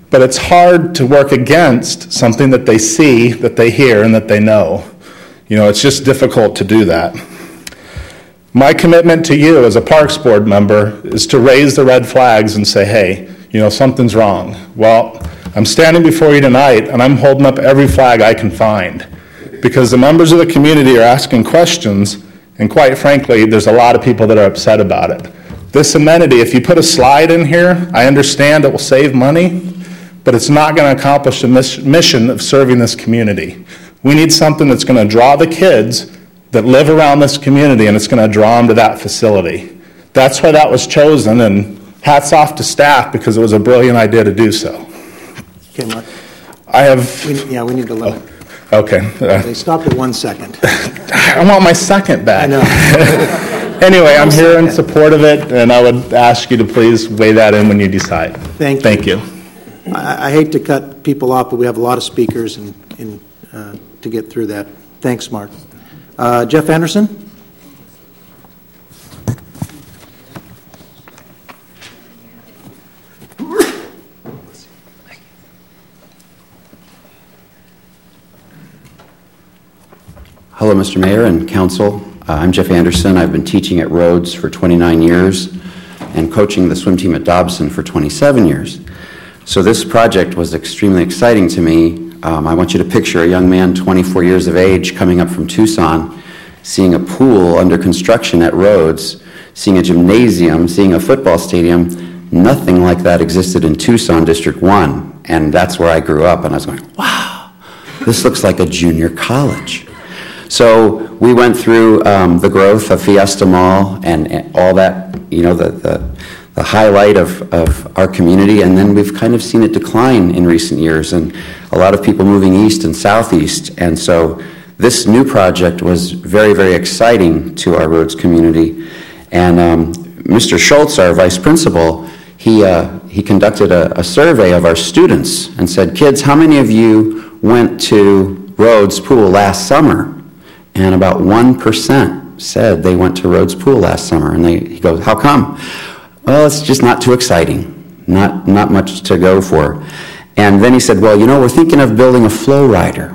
But it's hard to work against something that they see, that they hear, and that they know. You know, it's just difficult to do that. My commitment to you as a Parks Board member is to raise the red flags and say, hey, you know, something's wrong. Well, I'm standing before you tonight, and I'm holding up every flag I can find, because the members of the community are asking questions, and quite frankly, there's a lot of people that are upset about it. This amenity, if you put a slide in here, I understand it will save money, but it's not going to accomplish the mission of serving this community. We need something that's going to draw the kids that live around this community, and it's going to draw them to that facility. That's why that was chosen, and hats off to staff, because it was a brilliant idea to do so. Okay, Mark. I have... We, yeah, we need to limit. Oh, okay. Uh, they stopped at one second. I want my second back. I know. Anyway, I'm here in support of it, and I would ask you to please weigh that in when you decide. Thank you. Thank you. I, I hate to cut people off, but we have a lot of speakers and, and uh, to get through that. Thanks, Mark. Uh, Jeff Anderson? Hello, Mister Mayor and Council. Uh, I'm Jeff Anderson. I've been teaching at Rhodes for twenty-nine years and coaching the swim team at Dobson for twenty-seven years. So this project was extremely exciting to me. Um, I want you to picture a young man, twenty-four years of age, coming up from Tucson, seeing a pool under construction at Rhodes, seeing a gymnasium, seeing a football stadium. Nothing like that existed in Tucson District one, and that's where I grew up, and I was going, wow, this looks like a junior college. So we went through um, the growth of Fiesta Mall and, and all that, you know, the, the, the highlight of, of our community, and then we've kind of seen it decline in recent years, and a lot of people moving east and southeast, and so this new project was very, very exciting to our Rhodes community. And um, Mister Schultz, our vice principal, he, uh, he conducted a, a survey of our students and said, kids, how many of you went to Rhodes Pool last summer? And about one percent said they went to Rhodes Pool last summer. And they, he goes, how come? Well, it's just not too exciting, not, not much to go for. And then he said, well, you know, we're thinking of building a flow rider.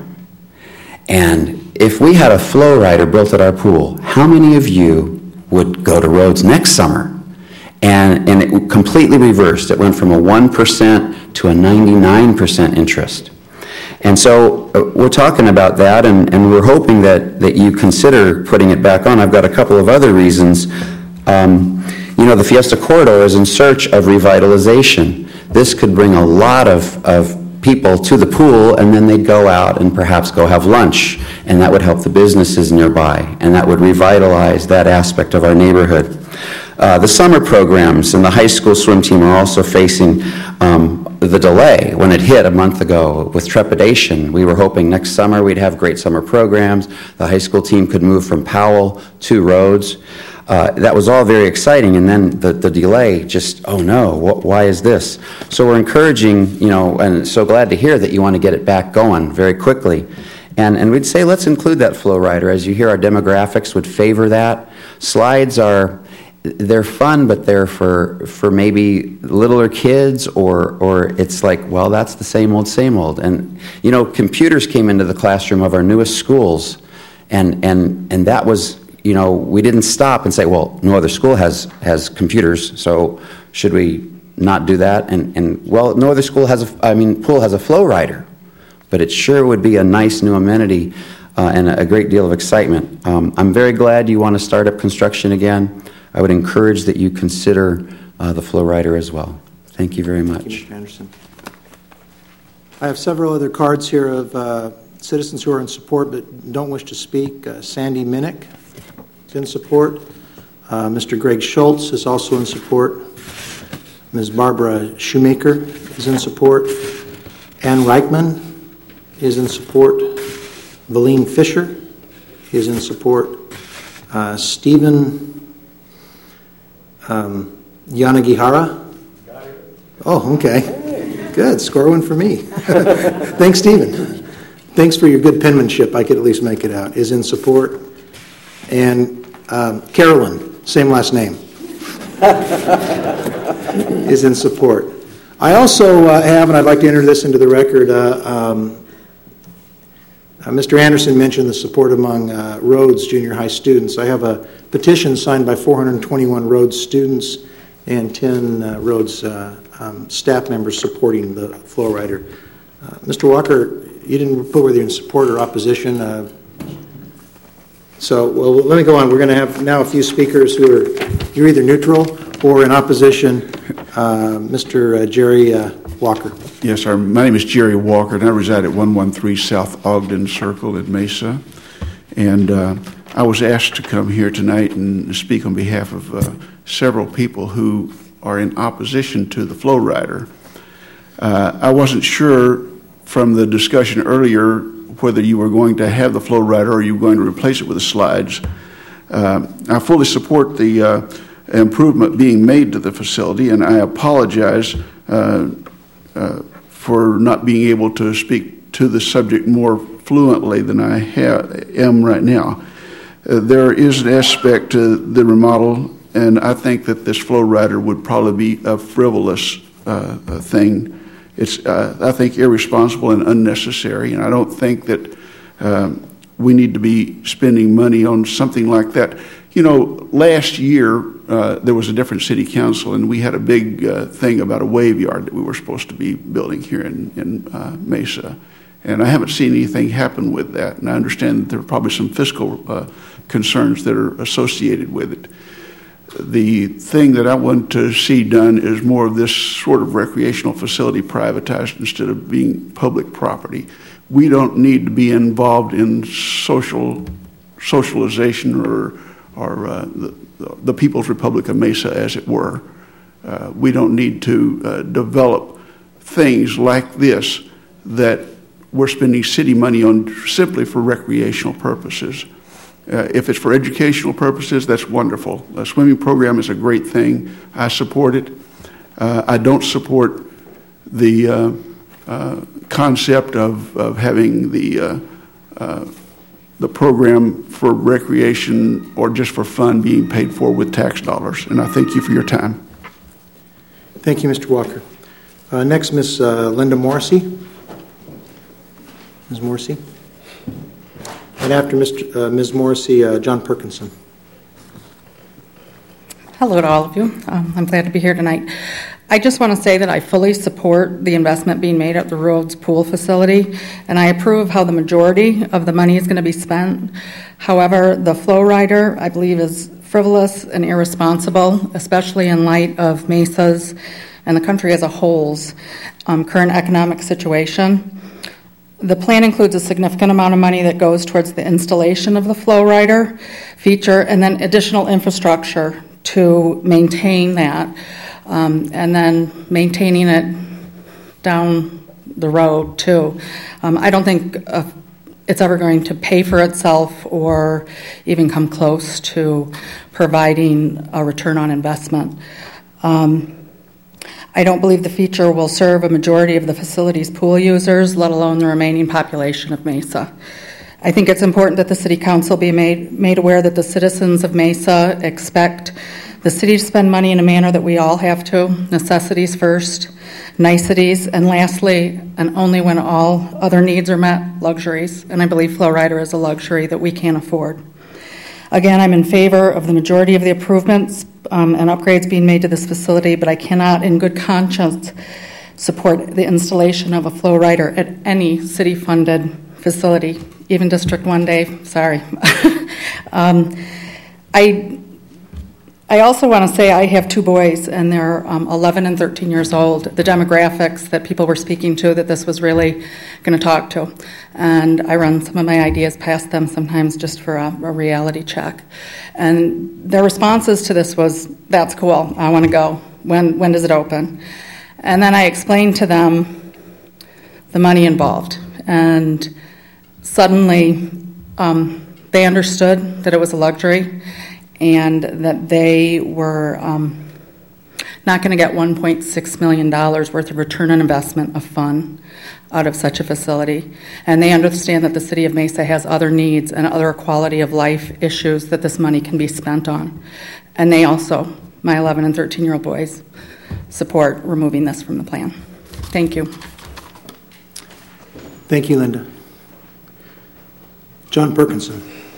And if we had a flow rider built at our pool, how many of you would go to Rhodes next summer? And, and it completely reversed. It went from a one percent to a ninety-nine percent interest. And so uh, we're talking about that, and, and we're hoping that, that you consider putting it back on. I've got a couple of other reasons. Um, you know, the Fiesta Corridor is in search of revitalization. This could bring a lot of, of people to the pool, and then they'd go out and perhaps go have lunch, and that would help the businesses nearby, and that would revitalize that aspect of our neighborhood. Uh, the summer programs and the high school swim team are also facing um, the delay. When it hit a month ago with trepidation, we were hoping next summer we'd have great summer programs. The high school team could move from Powell to Rhodes. Uh, that was all very exciting, and then the, the delay just, oh no, wh why is this? So we're encouraging, you know, and so glad to hear that you want to get it back going very quickly. And, and we'd say let's include that flow rider. As you hear, our demographics would favor that. Slides are, they're fun, but they're for, for maybe littler kids, or, or it's like, well, that's the same old, same old. And, you know, computers came into the classroom of our newest schools, and, and, and that was, you know, we didn't stop and say, well, no other school has, has computers, so should we not do that? And, and well, no other school has a, I mean, pool has a flow rider, but it sure would be a nice new amenity uh, and a great deal of excitement. Um, I'm very glad you want to start up construction again. I would encourage that you consider uh, the flow rider as well. Thank you very much. Thank you, Mister Anderson. I have several other cards here of uh, citizens who are in support but don't wish to speak. Uh, Sandy Minnick is in support. Uh, Mister Greg Schultz is also in support. Miz Barbara Shoemaker is in support. Ann Reichman is in support. Valine Fisher is in support. Uh, Stephen Um, Yanagihara? Oh, okay. Good. Score one for me. Thanks, Stephen. Thanks for your good penmanship. I could at least make it out. Is in support. And um, Carolyn, same last name, is in support. I also uh, have, and I'd like to enter this into the record, uh, um, uh, Mister Anderson mentioned the support among uh, Rhodes Junior High students. I have a petition signed by four hundred twenty-one Rhodes students and ten uh, Rhodes uh, um, staff members supporting the flow rider. Uh, Mister Walker, you didn't put whether you're in support or opposition. Uh, so, well, let me go on. We're going to have now a few speakers who are, you're either neutral or in opposition. Uh, Mister Uh, Jerry uh, Walker. Yes, sir. My name is Jerry Walker, and I reside at one one three South Ogden Circle in Mesa. And uh, I was asked to come here tonight and speak on behalf of uh, several people who are in opposition to the flow rider. Uh, I wasn't sure from the discussion earlier whether you were going to have the flow rider or you were going to replace it with the slides. Uh, I fully support the uh, improvement being made to the facility, and I apologize uh, uh, for not being able to speak to the subject more fluently than I have, am right now. Uh, there is an aspect to the remodel, and I think that this flow rider would probably be a frivolous uh, thing. It's, uh, I think, irresponsible and unnecessary, and I don't think that um, we need to be spending money on something like that. You know, last year uh, there was a different city council, and we had a big uh, thing about a wave yard that we were supposed to be building here in, in uh, Mesa, and I haven't seen anything happen with that, and I understand that there are probably some fiscal uh, concerns that are associated with it. The thing that I want to see done is more of this sort of recreational facility privatized instead of being public property. We don't need to be involved in social socialization or, or uh, the, the People's Republic of Mesa, as it were. Uh, we don't need to uh, develop things like this that we're spending city money on simply for recreational purposes. Uh, if it's for educational purposes, that's wonderful. A swimming program is a great thing. I support it. Uh, I don't support the uh, uh, concept of, of having the, uh, uh, the program for recreation or just for fun being paid for with tax dollars. And I thank you for your time. Thank you, Mister Walker. Uh, next, Miz Uh, Linda Morrissey. Miz Morrissey. And after Mister Uh, Miz Morrissey, uh, John Perkinson. Hello to all of you. Um, I'm glad to be here tonight. I just want to say that I fully support the investment being made at the Rhodes Pool facility, and I approve how the majority of the money is going to be spent. However, the flow rider, I believe, is frivolous and irresponsible, especially in light of Mesa's and the country as a whole's um, current economic situation. The plan includes a significant amount of money that goes towards the installation of the flow rider feature and then additional infrastructure to maintain that, um, and then maintaining it down the road too. Um, I don't think uh, it's ever going to pay for itself or even come close to providing a return on investment. Um, I don't believe the feature will serve a majority of the facility's pool users, let alone the remaining population of Mesa. I think it's important that the City Council be made, made aware that the citizens of Mesa expect the city to spend money in a manner that we all have to, necessities first, niceties, and lastly, and only when all other needs are met, luxuries. And I believe flow rider is a luxury that we can't afford. Again, I'm in favor of the majority of the improvements um, and upgrades being made to this facility, but I cannot, in good conscience, support the installation of a flow rider at any city-funded facility, even District one day, sorry. um, I, I also want to say I have two boys, and they're um, eleven and thirteen years old. The demographics that people were speaking to that this was really going to talk to. And I run some of my ideas past them sometimes just for a, a reality check. And their responses to this was, that's cool, I want to go. When, when does it open? And then I explained to them the money involved. And suddenly um, they understood that it was a luxury and that they were um, not going to get one point six million dollars worth of return on investment of fun out of such a facility. And they understand that the City of Mesa has other needs and other quality of life issues that this money can be spent on. And they also, my eleven and thirteen-year-old boys, support removing this from the plan. Thank you. Thank you, Linda. John Perkinson.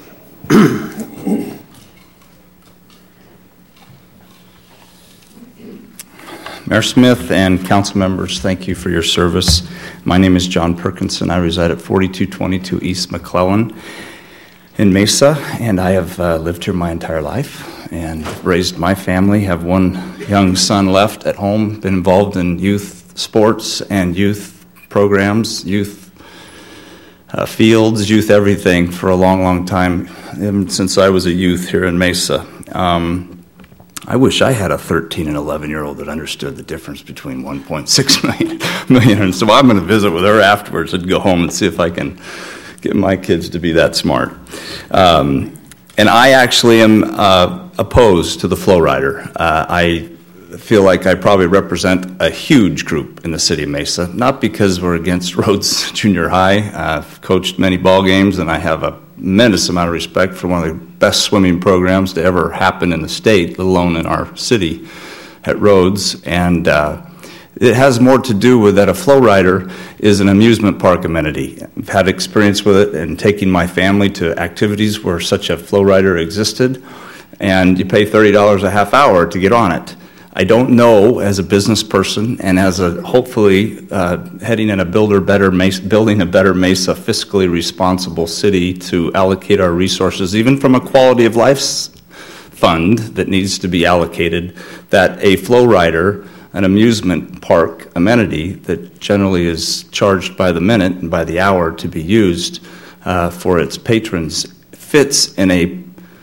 Mayor Smith and council members, thank you for your service. My name is John Perkinson. I reside at forty-two twenty-two East McClellan in Mesa, and I have uh, lived here my entire life and raised my family, have one young son left at home, been involved in youth sports and youth programs, youth uh, fields, youth everything for a long, long time, even since I was a youth here in Mesa. Um, I wish I had a thirteen and eleven-year-old that understood the difference between one point six million, million, and so I'm going to visit with her afterwards and go home and see if I can get my kids to be that smart. Um, and I actually am uh, opposed to the flow rider. Uh, I feel like I probably represent a huge group in the city of Mesa, not because we're against Rhodes Junior High. I've coached many ball games, and I have a tremendous amount of respect for one of the best swimming programs to ever happen in the state, let alone in our city at Rhodes. And uh, it has more to do with that a flow rider is an amusement park amenity. I've had experience with it and taking my family to activities where such a flow rider existed, and you pay thirty dollars a half hour to get on it. I don't know, as a business person and as a hopefully uh, heading in a builder better Mesa, building a better Mesa fiscally responsible city, to allocate our resources, even from a quality of life fund that needs to be allocated, that a flow rider, an amusement park amenity that generally is charged by the minute and by the hour to be used uh, for its patrons, fits in a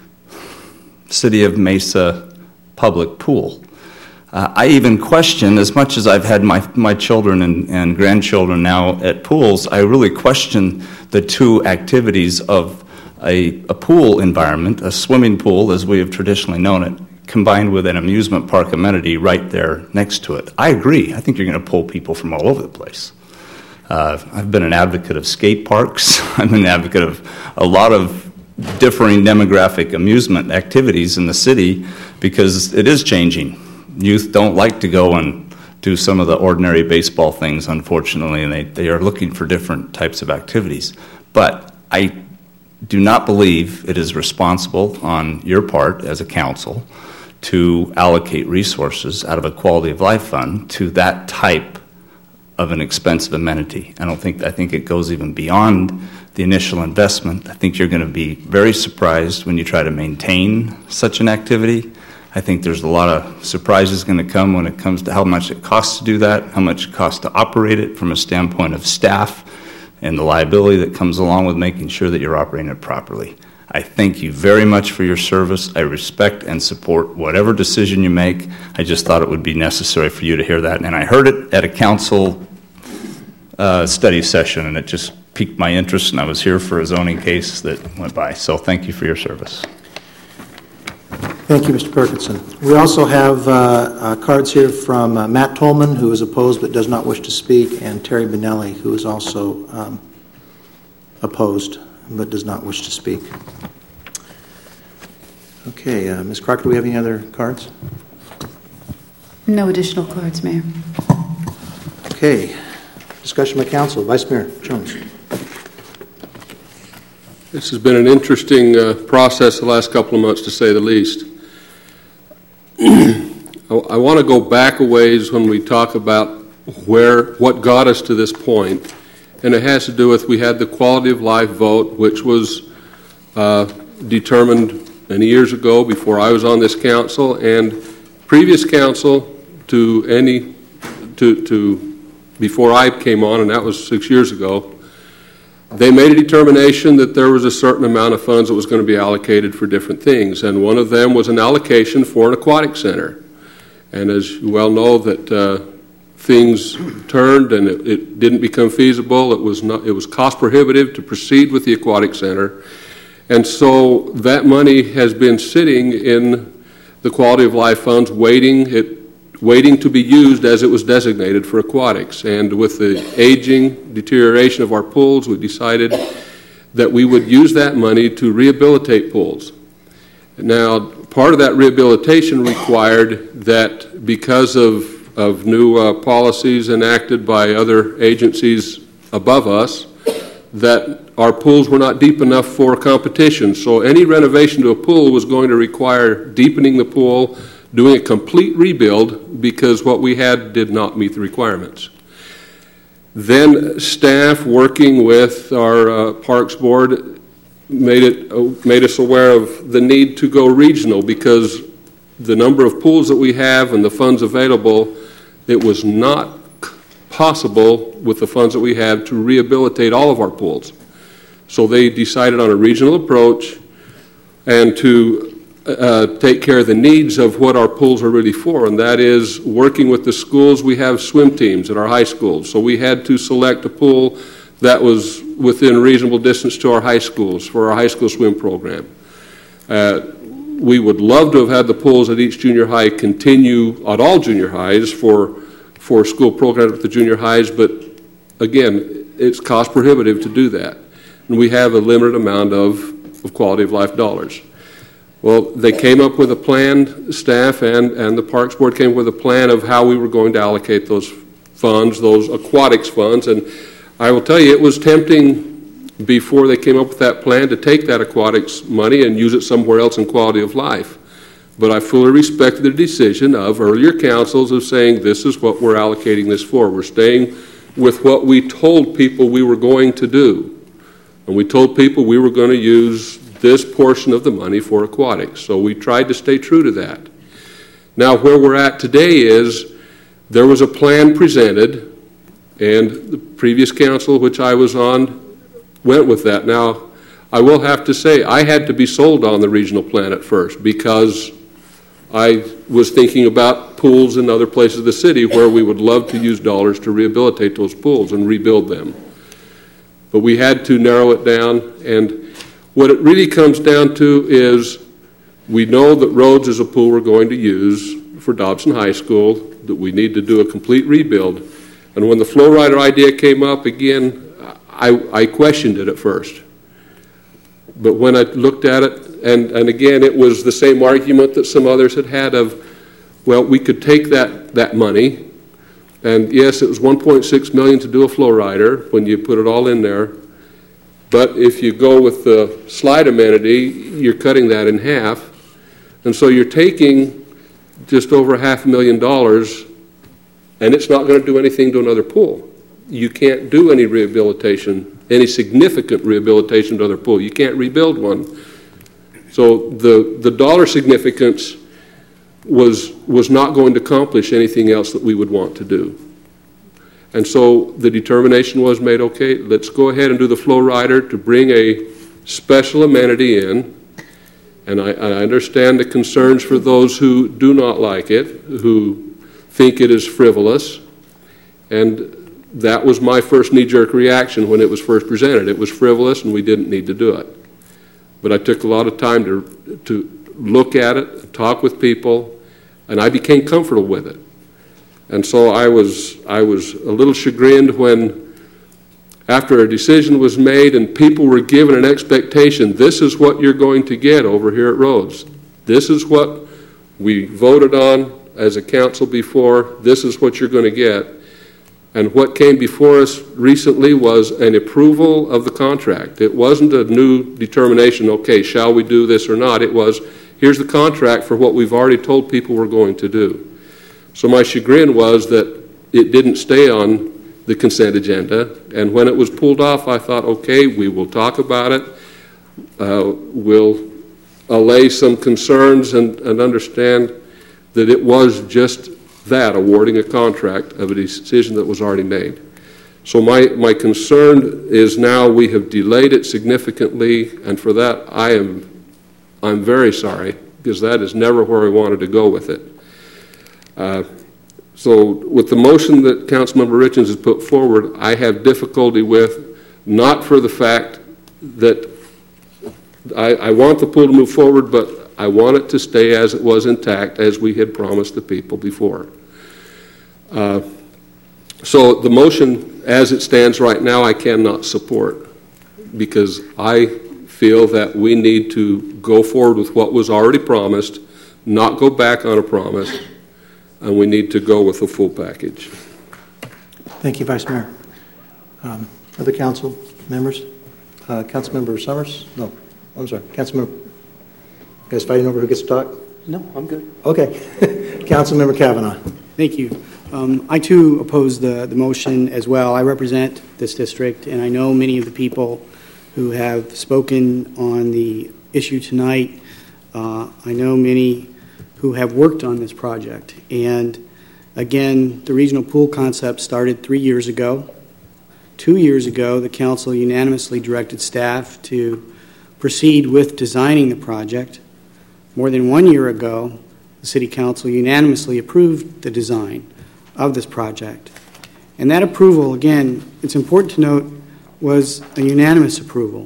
city of Mesa public pool. Uh, I even question, as much as I've had my, my children and, and grandchildren now at pools, I really question the two activities of a, a pool environment, a swimming pool as we have traditionally known it, combined with an amusement park amenity right there next to it. I agree. I think you're going to pull people from all over the place. Uh, I've been an advocate of skate parks. I'm an advocate of a lot of differing demographic amusement activities in the city because it is changing. Youth don't like to go and do some of the ordinary baseball things, unfortunately, and they, they are looking for different types of activities. But I do not believe it is responsible on your part as a council to allocate resources out of a quality of life fund to that type of an expensive amenity. I don't think, I think it goes even beyond the initial investment. I think you're going to be very surprised when you try to maintain such an activity. I think there's a lot of surprises going to come when it comes to how much it costs to do that, how much it costs to operate it from a standpoint of staff, and the liability that comes along with making sure that you're operating it properly. I thank you very much for your service. I respect and support whatever decision you make. I just thought it would be necessary for you to hear that. And I heard it at a council uh, study session, and it just piqued my interest, and I was here for a zoning case that went by. So thank you for your service. Thank you, Mister Perkinson. We also have uh, uh, cards here from uh, Matt Tolman, who is opposed but does not wish to speak, and Terry Benelli, who is also um, opposed but does not wish to speak. Okay, uh, Miz Crocker, do we have any other cards? No additional cards, Mayor. Okay. Discussion by council. Vice Mayor Jones. This has been an interesting uh, process the last couple of months, to say the least. I, I want to go back a ways when we talk about where what got us to this point, and it has to do with we had the quality of life vote, which was uh, determined many years ago before I was on this council, and previous council to any to to before I came on, and that was six years ago. They made a determination that there was a certain amount of funds that was going to be allocated for different things, and one of them was an allocation for an aquatic center. And as you well know, that uh, things turned and it, it didn't become feasible. It was not. It was cost prohibitive to proceed with the aquatic center, and so that money has been sitting in the quality of life funds, waiting it. waiting to be used as it was designated for aquatics. And with the aging, deterioration of our pools, we decided that we would use that money to rehabilitate pools. Now, part of that rehabilitation required that because of of new uh, policies enacted by other agencies above us that our pools were not deep enough for competition. So any renovation to a pool was going to require deepening the pool, doing a complete rebuild, because what we had did not meet the requirements. Then staff, working with our uh, Parks Board, made it uh, made us aware of the need to go regional, because the number of pools that we have and the funds available, it was not possible with the funds that we had to rehabilitate all of our pools. So they decided on a regional approach and to uh, take care of the needs of what our pools are really for, and that is working with the schools. We have swim teams at our high schools, so we had to select a pool that was within reasonable distance to our high schools for our high school swim program. Uh, we would love to have had the pools at each junior high continue at all junior highs for for school programs at the junior highs, but again, it's cost prohibitive to do that. And we have a limited amount of, of quality of life dollars. Well, they came up with a plan, staff and, and the Parks Board came up with a plan of how we were going to allocate those funds, those aquatics funds, and I will tell you, it was tempting before they came up with that plan to take that aquatics money and use it somewhere else in quality of life. But I fully respected the decision of earlier councils of saying this is what we're allocating this for. We're staying with what we told people we were going to do. And we told people we were going to use this portion of the money for aquatics. So we tried to stay true to that. Now where we're at today is there was a plan presented, and the previous council, which I was on, went with that. Now, I will have to say, I had to be sold on the regional plan at first because I was thinking about pools in other places of the city where we would love to use dollars to rehabilitate those pools and rebuild them. But we had to narrow it down, and what it really comes down to is we know that Rhodes is a pool we're going to use for Dobson High School, that we need to do a complete rebuild. And when the flow rider idea came up again, I, I questioned it at first. But when I looked at it, and, and again, it was the same argument that some others had had of, well, we could take that, that money, and yes, it was one point six million dollars to do a flow rider when you put it all in there, but if you go with the slide amenity, you're cutting that in half, and so you're taking just over half a million dollars, and it's not going to do anything to another pool. You can't do any rehabilitation, any significant rehabilitation to another pool. You can't rebuild one. So the, the dollar significance was, was not going to accomplish anything else that we would want to do. And so the determination was made, okay, let's go ahead and do the flow rider to bring a special amenity in. And I, I understand the concerns for those who do not like it, who think it is frivolous. And that was my first knee-jerk reaction when it was first presented. It was frivolous and we didn't need to do it. But I took a lot of time to, to look at it, talk with people, and I became comfortable with it. And so I was, I was a little chagrined when, after a decision was made and people were given an expectation, this is what you're going to get over here at Rhodes. This is what we voted on as a council before. This is what you're going to get. And what came before us recently was an approval of the contract. It wasn't a new determination, okay, shall we do this or not? It was, here's the contract for what we've already told people we're going to do. So my chagrin was that it didn't stay on the consent agenda. And when it was pulled off, I thought, okay, we will talk about it. Uh, we'll allay some concerns and, and understand that it was just that, awarding a contract of a decision that was already made. So my, my concern is now we have delayed it significantly, and for that I am I'm very sorry, because that is never where I wanted to go with it. Uh, so with the motion that Councilmember Richens has put forward, I have difficulty with, not for the fact that I, I want the pool to move forward, but I want it to stay as it was intact, as we had promised the people before. Uh, so the motion as it stands right now, I cannot support, because I feel that we need to go forward with what was already promised, not go back on a promise, and we need to go with the full package. Thank you, Vice Mayor. Um, other council members? Uh, Councilmember Summers? No, I'm sorry. Councilmember, you guys fighting over who gets to talk? No, I'm good. Okay. Councilmember Kavanaugh. Thank you. Um, I too oppose the, the motion as well. I represent this district, and I know many of the people who have spoken on the issue tonight. Uh, I know many who have worked on this project. And again, the regional pool concept started three years ago. Two years ago, the council unanimously directed staff to proceed with designing the project. More than one year ago, the City Council unanimously approved the design of this project. And that approval, again, it's important to note, was a unanimous approval.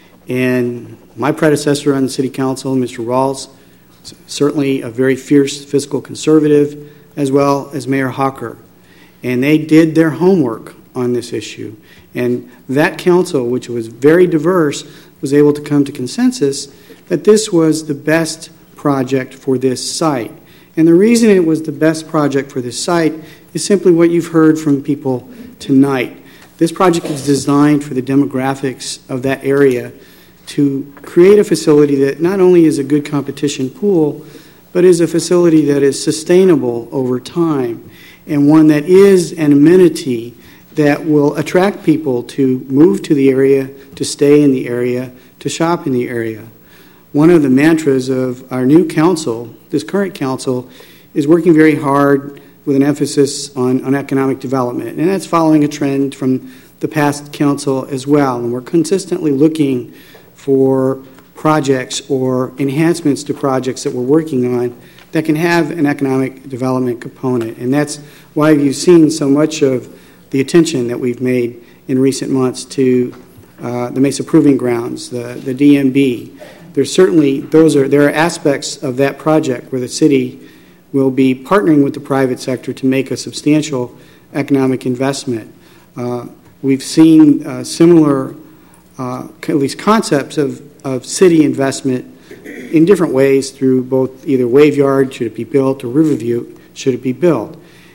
And my predecessor on the City Council, Mister Rawls, certainly a very fierce fiscal conservative, as well as Mayor Hawker. And they did their homework on this issue. And that council, which was very diverse, was able to come to consensus that this was the best project for this site. And the reason it was the best project for this site is simply what you've heard from people tonight. This project is designed for the demographics of that area to create a facility that not only is a good competition pool, but is a facility that is sustainable over time and one that is an amenity that will attract people to move to the area, to stay in the area, to shop in the area. One of the mantras of our new council, this current council, is working very hard with an emphasis on, on economic development. And that's following a trend from the past council as well. And we're consistently looking for projects or enhancements to projects that we're working on that can have an economic development component. And that's why you've seen so much of the attention that we've made in recent months to uh, the Mesa Proving Grounds, the, the D M B. There's certainly, those are, there are aspects of that project where the city will be partnering with the private sector to make a substantial economic investment. Uh, we've seen uh, similar, uh, at least concepts of, of city investment in different ways through both either Waveyard, should it be built, or Riverview, should it be built.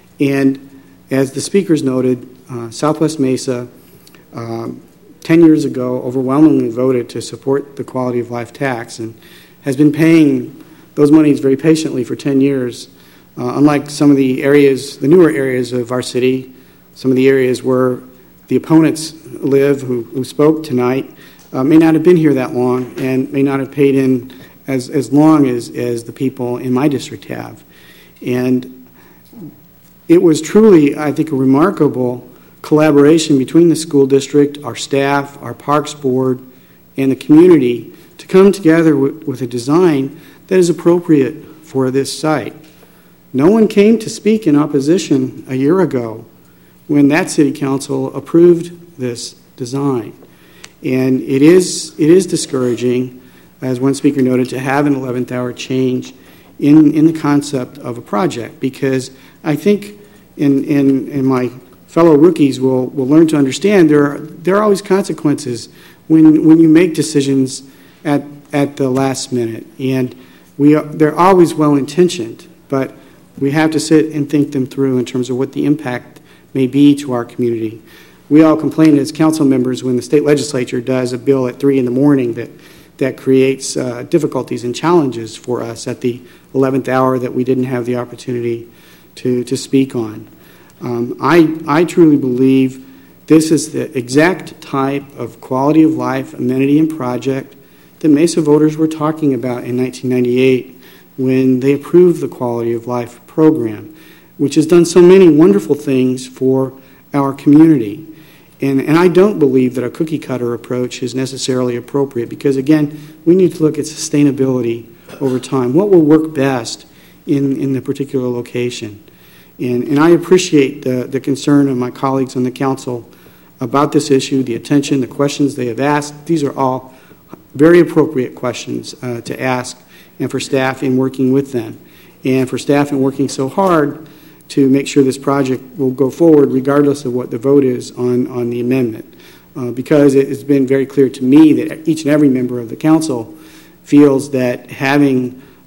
And as the speakers noted, uh, Southwest Mesa, um, ten years ago, overwhelmingly voted to support the quality of life tax and has been paying those monies very patiently for ten years. Uh, unlike some of the areas, the newer areas of our city, some of the areas where the opponents live who, who spoke tonight uh, may not have been here that long and may not have paid in as, as long as, as the people in my district have. And it was truly, I think, a remarkable collaboration between the school district, our staff, our parks board, and the community to come together with, with a design that is appropriate for this site. No one came to speak in opposition a year ago when that city council approved this design. And it is, it is discouraging, as one speaker noted, to have an eleventh hour change in, in the concept of a project, because I think in, in, in my fellow rookies will, will learn to understand there are, there are always consequences when, when you make decisions at, at the last minute. And we are, they're always well-intentioned, but we have to sit and think them through in terms of what the impact may be to our community. We all complain as council members when the state legislature does a bill at three in the morning that, that creates uh, difficulties and challenges for us at the eleventh hour that we didn't have the opportunity to, to speak on. Um, I, I truly believe this is the exact type of quality of life, amenity, and project that Mesa voters were talking about in nineteen ninety-eight when they approved the quality of life program, which has done so many wonderful things for our community. And, and I don't believe that a cookie cutter approach is necessarily appropriate because, again, we need to look at sustainability over time. What will work best in, in the particular location? And, and I appreciate the, the concern of my colleagues on the council about this issue, the attention, the questions they have asked. These are all very appropriate questions uh, to ask, and for staff in working with them, and for staff in working so hard to make sure this project will go forward regardless of what the vote is on, on the amendment. Uh, because it has been very clear to me that each and every member of the council feels that having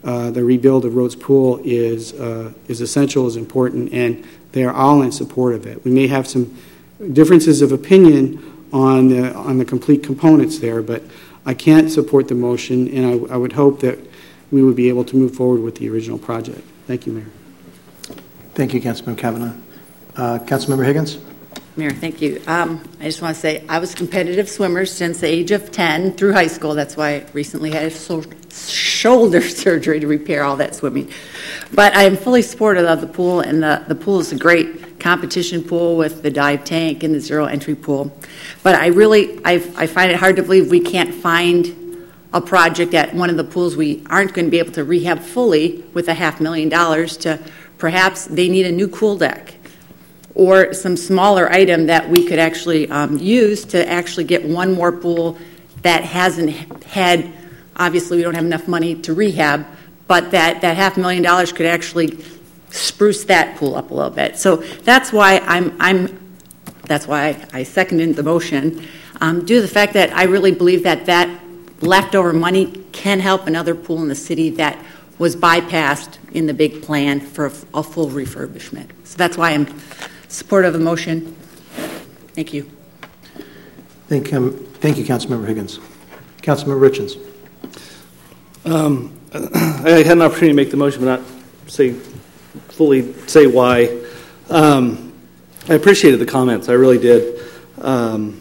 uh, the rebuild of Rhodes Pool is, uh, is essential, is important, and they are all in support of it. We may have some differences of opinion on the, on the complete components there, but I can't support the motion, and I, I would hope that we would be able to move forward with the original project. Thank you, Mayor. Thank you, Councilmember Kavanaugh. Uh, Councilmember Higgins? Mayor, thank you. Um, I just want to say I was a competitive swimmer since the age of ten through high school. That's why I recently had so- shoulder surgery to repair all that swimming. But I am fully supportive of the pool, and the, the pool is a great competition pool with the dive tank and the zero entry pool. But I really, I, I find it hard to believe we can't find a project at one of the pools we aren't going to be able to rehab fully with a half million dollars to perhaps they need a new pool deck or some smaller item that we could actually um, use to actually get one more pool that hasn't had, obviously we don't have enough money to rehab, but that, that half million dollars could actually spruce that pool up a little bit. So that's why I'm, I'm that's why I seconded the motion, um, due to the fact that I really believe that that leftover money can help another pool in the city that was bypassed in the big plan for a, a full refurbishment. So that's why I'm supportive of the motion. Thank you. Thank, um, thank you, Councilmember Higgins. Councilmember Richens. Um, I had an opportunity to make the motion, but not say fully say why. Um, I appreciated the comments. I really did. Um,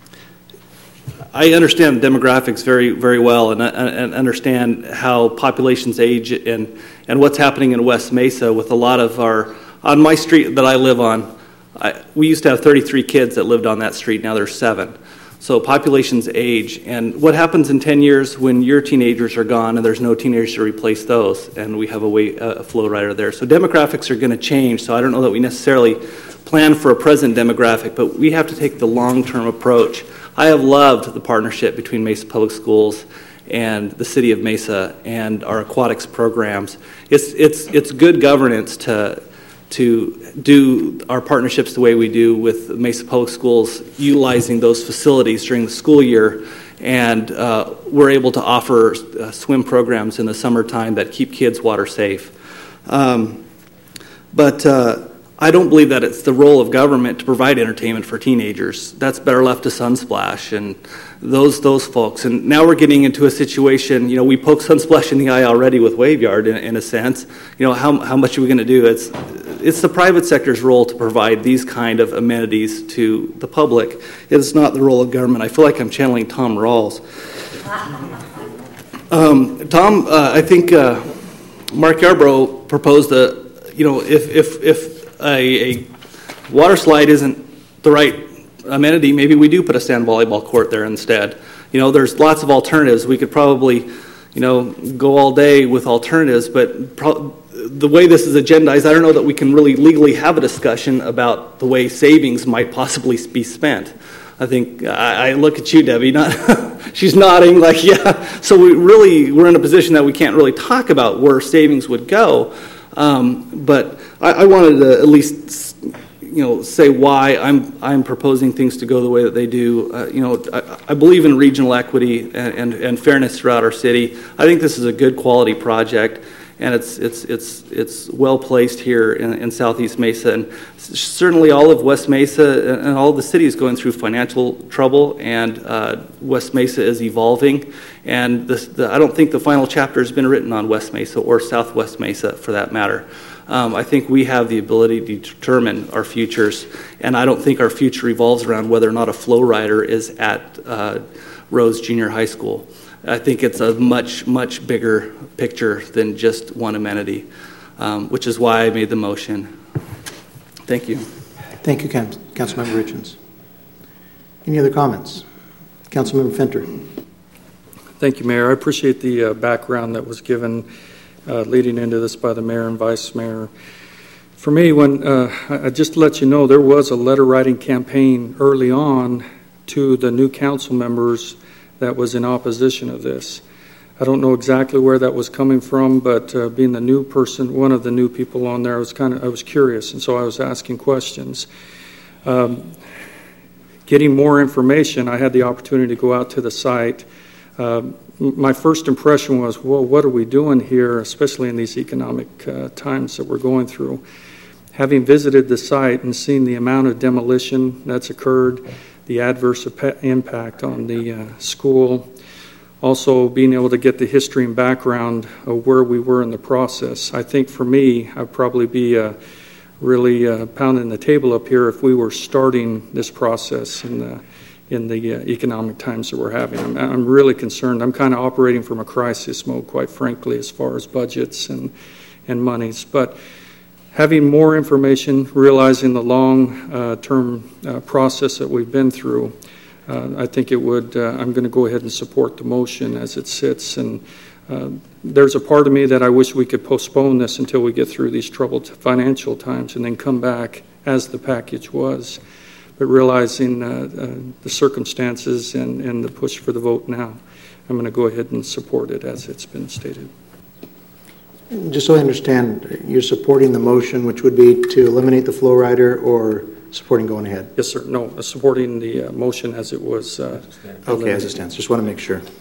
I understand the demographics very, very well, and, and understand how populations age and and what's happening in West Mesa with a lot of our on my street that I live on. I, we used to have thirty-three kids that lived on that street. Now there's seven. So populations age, and what happens in ten years when your teenagers are gone and there's no teenagers to replace those, and we have a, way, a flow rider there. So demographics are going to change, so I don't know that we necessarily plan for a present demographic, but we have to take the long-term approach. I have loved the partnership between Mesa Public Schools and the City of Mesa and our aquatics programs. It's, it's, it's good governance to to do our partnerships the way we do with Mesa Public Schools, utilizing those facilities during the school year, and uh, we're able to offer uh, swim programs in the summertime that keep kids water safe. Um, but uh, I don't believe that it's the role of government to provide entertainment for teenagers. That's better left to Sunsplash and those those folks. And now we're getting into a situation, you know, we poke Sunsplash in the eye already with Waveyard in, in a sense. You know, how how much are we going to do? It's it's the private sector's role to provide these kind of amenities to the public. It's not the role of government. I feel like I'm channeling Tom Rawls. Um, Tom, uh, I think uh, Mark Yarbrough proposed a, you know, if if if A, a water slide isn't the right amenity, maybe we do put a sand volleyball court there instead. You know, there's lots of alternatives. We could probably, you know, go all day with alternatives, but pro- the way this is agendized, I don't know that we can really legally have a discussion about the way savings might possibly be spent. I think, I, I look at you, Debbie, not she's nodding like, yeah. So we really, we're in a position that we can't really talk about where savings would go. Um, but I, I wanted to at least, you know, say why I'm I'm proposing things to go the way that they do. Uh, you know, I, I believe in regional equity and, and, and fairness throughout our city. I think this is a good quality project, and it's it's it's it's well placed here in, in Southeast Mesa, and certainly all of West Mesa and all of the city is going through financial trouble, and uh, West Mesa is evolving. And this, the, I don't think the final chapter has been written on West Mesa or Southwest Mesa, for that matter. Um, I think we have the ability to determine our futures, and I don't think our future revolves around whether or not a flow rider is at uh, Rhodes Junior High School. I think it's a much, much bigger picture than just one amenity, um, which is why I made the motion. Thank you. Thank you, Councilmember Richens. Any other comments? Councilmember Fenter. Thank you, Mayor. I appreciate the uh, background that was given uh, leading into this by the mayor and vice mayor. For me, when uh, I just to let you know, there was a letter writing campaign early on to the new council members that was in opposition of this. I don't know exactly where that was coming from, but uh, being the new person, one of the new people on there, I was kind of I was curious, and so I was asking questions. Um, getting more information, I had the opportunity to go out to the site. Uh, my first impression was, well, what are we doing here, especially in these economic uh, times that we're going through? Having visited the site and seen the amount of demolition that's occurred, the adverse impact on the uh, school, also being able to get the history and background of where we were in the process. I think for me, I'd probably be uh, really uh, pounding the table up here if we were starting this process in the in the uh, economic times that we're having. I'm, I'm really concerned. I'm kind of operating from a crisis mode, quite frankly, as far as budgets and, and monies. But having more information, realizing the long-term uh, uh, process that we've been through, uh, I think it would, uh, I'm going to go ahead and support the motion as it sits. And uh, there's a part of me that I wish we could postpone this until we get through these troubled financial times and then come back as the package was. But realizing uh, uh, the circumstances and, and the push for the vote now, I'm going to go ahead and support it as it's been stated. Just so I understand, you're supporting the motion, which would be to eliminate the flow rider, or supporting going ahead? Yes, sir. No, uh, supporting the uh, motion as it was. Uh, okay, as it stands. Just want to make sure.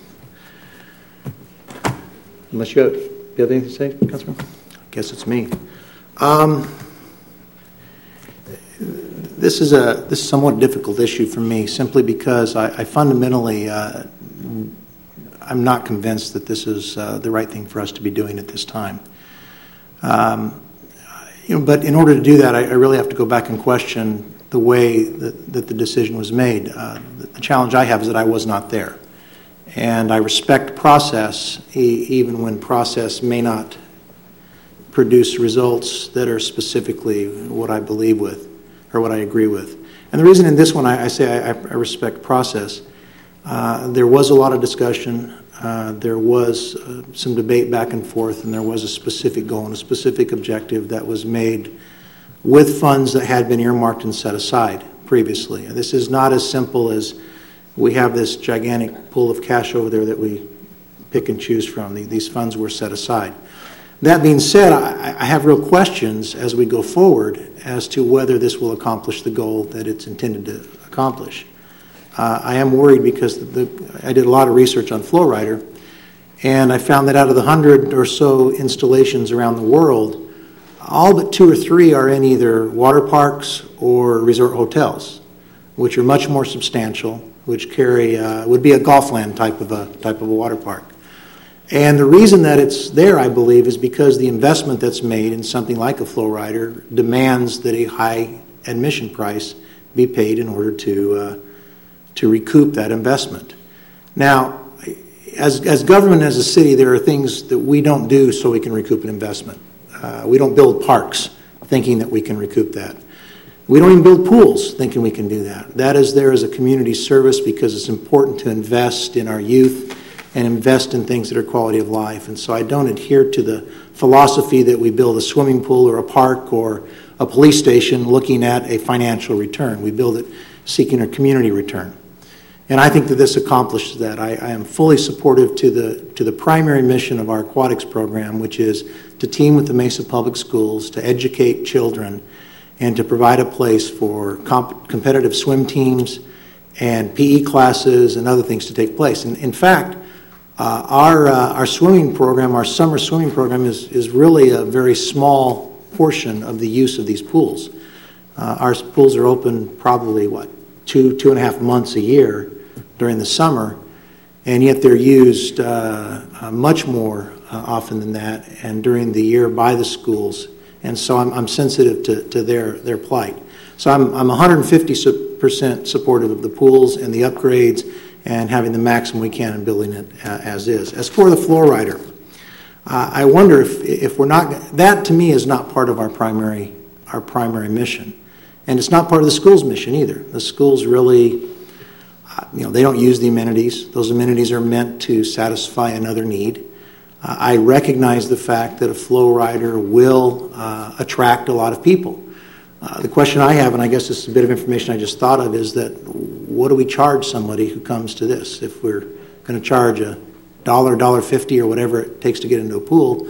Unless you have, you have anything to say, Councilman? I guess it's me. Um, This is a this is a somewhat difficult issue for me, simply because I, I fundamentally uh, I'm not convinced that this is uh, the right thing for us to be doing at this time. Um, you know, but in order to do that, I, I really have to go back and question the way that, that the decision was made. Uh, the challenge I have is that I was not there, and I respect process, e- even when process may not produce results that are specifically what I believe with, or what I agree with. And the reason in this one I, I say I, I respect process, uh, there was a lot of discussion, uh, there was uh, some debate back and forth, and there was a specific goal and a specific objective that was made with funds that had been earmarked and set aside previously. This is not as simple as we have this gigantic pool of cash over there that we pick and choose from. These funds were set aside. That being said, I have real questions as we go forward as to whether this will accomplish the goal that it's intended to accomplish. Uh, I am worried because the, I did a lot of research on flow rider, and I found that out of the hundred or so installations around the world, all but two or three are in either water parks or resort hotels, which are much more substantial, which carry uh, would be a Golfland type of a type of a water park. And the reason that it's there, I believe, is because the investment that's made in something like a flow rider demands that a high admission price be paid in order to uh, to recoup that investment. Now, as as government, as a city, there are things that we don't do so we can recoup an investment. Uh, we don't build parks thinking that we can recoup that. We don't even build pools thinking we can do that. That is there as a community service because it's important to invest in our youth and invest in things that are quality of life. And so I don't adhere to the philosophy that we build a swimming pool or a park or a police station looking at a financial return. We build it seeking a community return. And I think that this accomplishes that. I, I am fully supportive to the to the primary mission of our aquatics program, which is to team with the Mesa Public Schools to educate children and to provide a place for comp- competitive swim teams and P E classes and other things to take place. And in fact, Uh, our uh, our swimming program, our summer swimming program, is is really a very small portion of the use of these pools. Uh, our pools are open probably what two two and a half months a year during the summer, and yet they're used uh, uh, much more uh, often than that, and during the year by the schools. And so I'm I'm sensitive to, to their their plight. So I'm I'm one hundred fifty percent supportive of the pools and the upgrades, and having the maximum we can in building it uh, as is. As for the flow rider, uh, I wonder if if we're not, that to me is not part of our primary our primary mission, and it's not part of the school's mission either. The schools really, uh, you know, they don't use the amenities. Those amenities are meant to satisfy another need. Uh, I recognize the fact that a flow rider will uh, attract a lot of people. Uh, the question I have, and I guess this is a bit of information I just thought of, is that what do we charge somebody who comes to this? If we're going to charge a dollar, dollar fifty, or whatever it takes to get into a pool,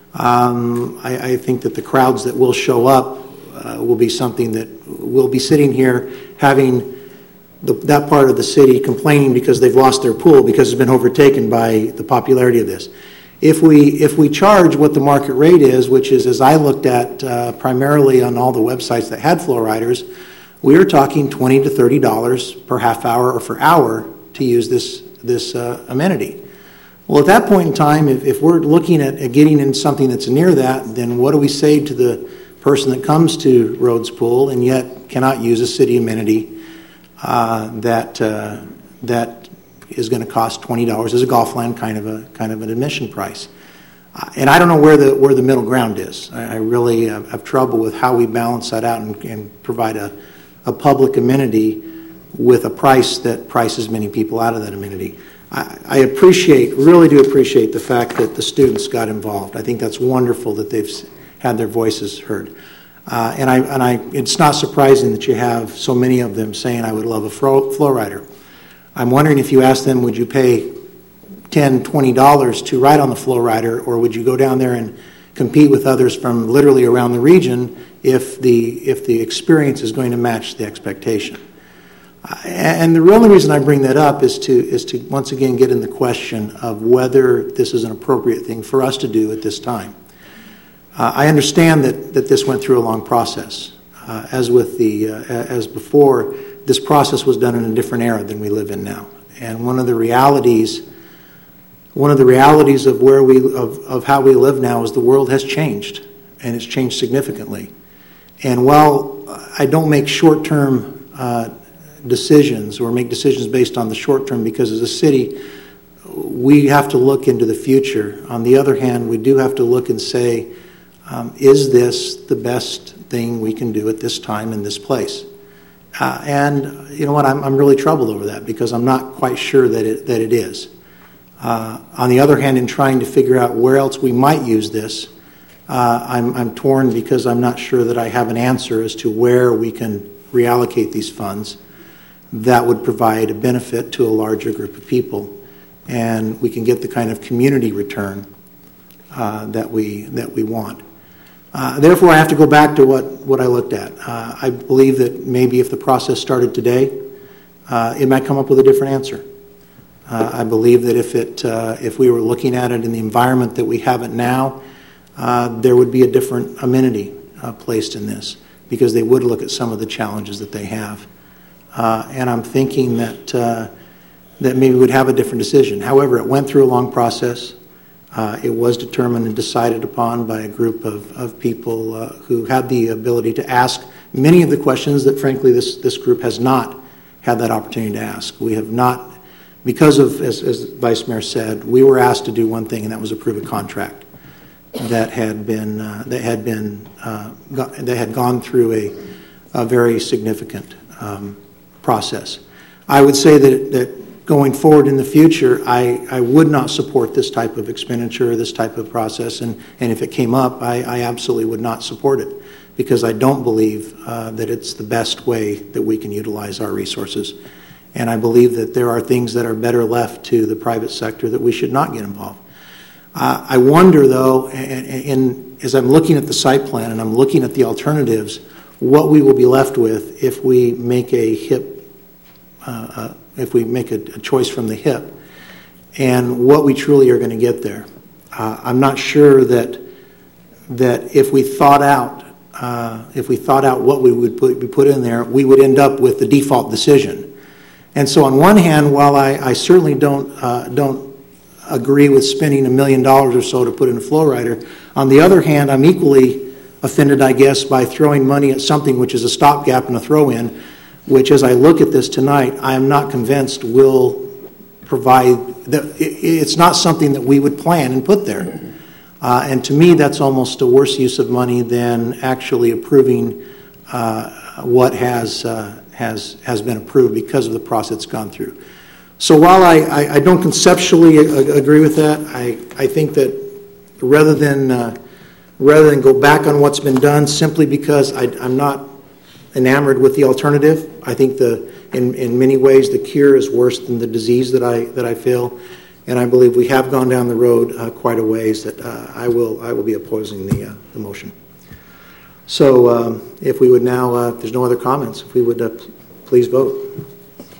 um, I, I think that the crowds that will show up uh, will be something that we'll be sitting here having the, that part of the city complaining because they've lost their pool because it's been overtaken by the popularity of this. If we if we charge what the market rate is, which is, as I looked at uh, primarily on all the websites that had flow riders, we are talking twenty to thirty dollars per half hour or per hour to use this this uh, amenity. Well, at that point in time, if, if we're looking at, at getting in something that's near that, then what do we say to the person that comes to Rhodes Pool and yet cannot use a city amenity uh, that uh, that is going to cost twenty dollars as a Golfland kind of a kind of an admission price? Uh, and I don't know where the where the middle ground is. I, I really uh, have trouble with how we balance that out and, and provide a, a public amenity with a price that prices many people out of that amenity. I, I appreciate, really do appreciate the fact that the students got involved. I think that's wonderful that they've had their voices heard. Uh, and I, and I, it's not surprising that you have so many of them saying, I would love a flow, flow rider. I'm wondering if you ask them, would you pay ten dollars, twenty dollars to ride on the flow rider, or would you go down there and compete with others from literally around the region if the, if the experience is going to match the expectation? And the only reason I bring that up is to is to once again get in the question of whether this is an appropriate thing for us to do at this time. Uh, I understand that, that this went through a long process. Uh, as with the uh, as before, this process was done in a different era than we live in now. And one of the realities, one of the realities of where we of, of how we live now is the world has changed, and it's changed significantly. And while I don't make short-term uh, decisions or make decisions based on the short term, because as a city we have to look into the future. On the other hand, we do have to look and say, um, is this the best thing we can do at this time in this place? Uh, and you know what, I'm, I'm really troubled over that because I'm not quite sure that it, that it is. Uh, on the other hand, in trying to figure out where else we might use this, uh, I'm, I'm torn because I'm not sure that I have an answer as to where we can reallocate these funds that would provide a benefit to a larger group of people, and we can get the kind of community return uh, that we that we want. Uh, therefore, I have to go back to what, what I looked at. Uh, I believe that maybe if the process started today, uh, it might come up with a different answer. Uh, I believe that if it uh, if we were looking at it in the environment that we have it now, uh, there would be a different amenity uh, placed in this, because they would look at some of the challenges that they have. Uh, and I'm thinking that uh, that maybe we'd have a different decision. However, it went through a long process. Uh, it was determined and decided upon by a group of, of people uh, who had the ability to ask many of the questions that, frankly, this, this group has not had that opportunity to ask. We have not, because of, as, as Vice Mayor said, we were asked to do one thing, and that was approve a contract that had been uh, that had been uh, go, that had gone through a, a very significant um, process. I would say that, that going forward in the future, I, I would not support this type of expenditure, this type of process, and, and if it came up, I, I absolutely would not support it, because I don't believe uh, that it's the best way that we can utilize our resources. And I believe that there are things that are better left to the private sector that we should not get involved. Uh, I wonder, though, and, and as I'm looking at the site plan and I'm looking at the alternatives, what we will be left with if we make a hip, uh, uh, if we make a, a choice from the hip, and what we truly are going to get there. Uh, I'm not sure that that if we thought out, uh, if we thought out what we would put, we put in there, we would end up with the default decision. And so, on one hand, while I, I certainly don't uh, don't agree with spending a million dollars or so to put in a flow rider, on the other hand, I'm equally offended, I guess, by throwing money at something which is a stopgap and a throw-in, which, as I look at this tonight, I am not convinced will provide. The, it, it's not something that we would plan and put there. Uh, and to me, that's almost a worse use of money than actually approving uh, what has uh, has has been approved because of the process it's gone through. So while I, I, I don't conceptually a, agree with that, I, I think that rather than uh, rather than go back on what's been done simply because I, I'm not enamored with the alternative, I think the in, in many ways the cure is worse than the disease that I that I feel. And I believe we have gone down the road uh, quite a ways that uh, I will I will be opposing the uh, the motion. So um, if we would now, uh, if there's no other comments, if we would uh, please vote.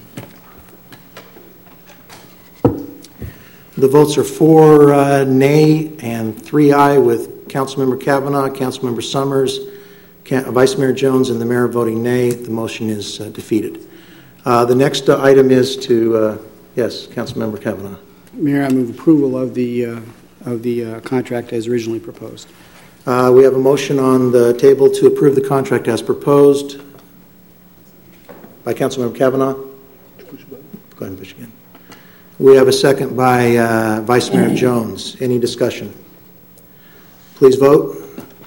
The votes are four uh, nay and three aye, with Councilmember Kavanaugh, Councilmember Summers, Can- Vice Mayor Jones, and the mayor voting nay. The motion is uh, defeated. Uh, the next uh, item is to, uh, yes, Councilmember Kavanaugh. Mayor, I move approval of the, uh, of the uh, contract as originally proposed. Uh, we have a motion on the table to approve the contract as proposed by Councilmember Kavanaugh. Go ahead and push again. We have a second by uh, Vice Mayor Jones. Any discussion? Please vote.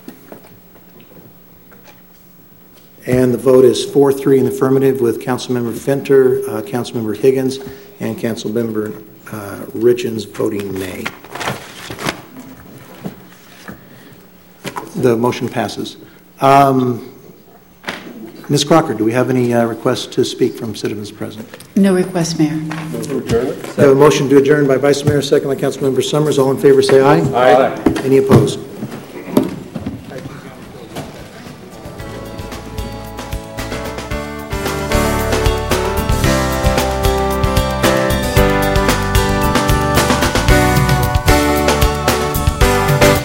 And the vote is four three in the affirmative, with Councilmember Fenter, uh, Councilmember Higgins, and Councilmember uh, Richens voting nay. The motion passes. Um, Miz Crocker, do we have any uh, requests to speak from citizens present? No request, Mayor. We have a motion to adjourn by Vice Mayor, second by Councilmember Summers. All in favor say aye. Aye. Any opposed?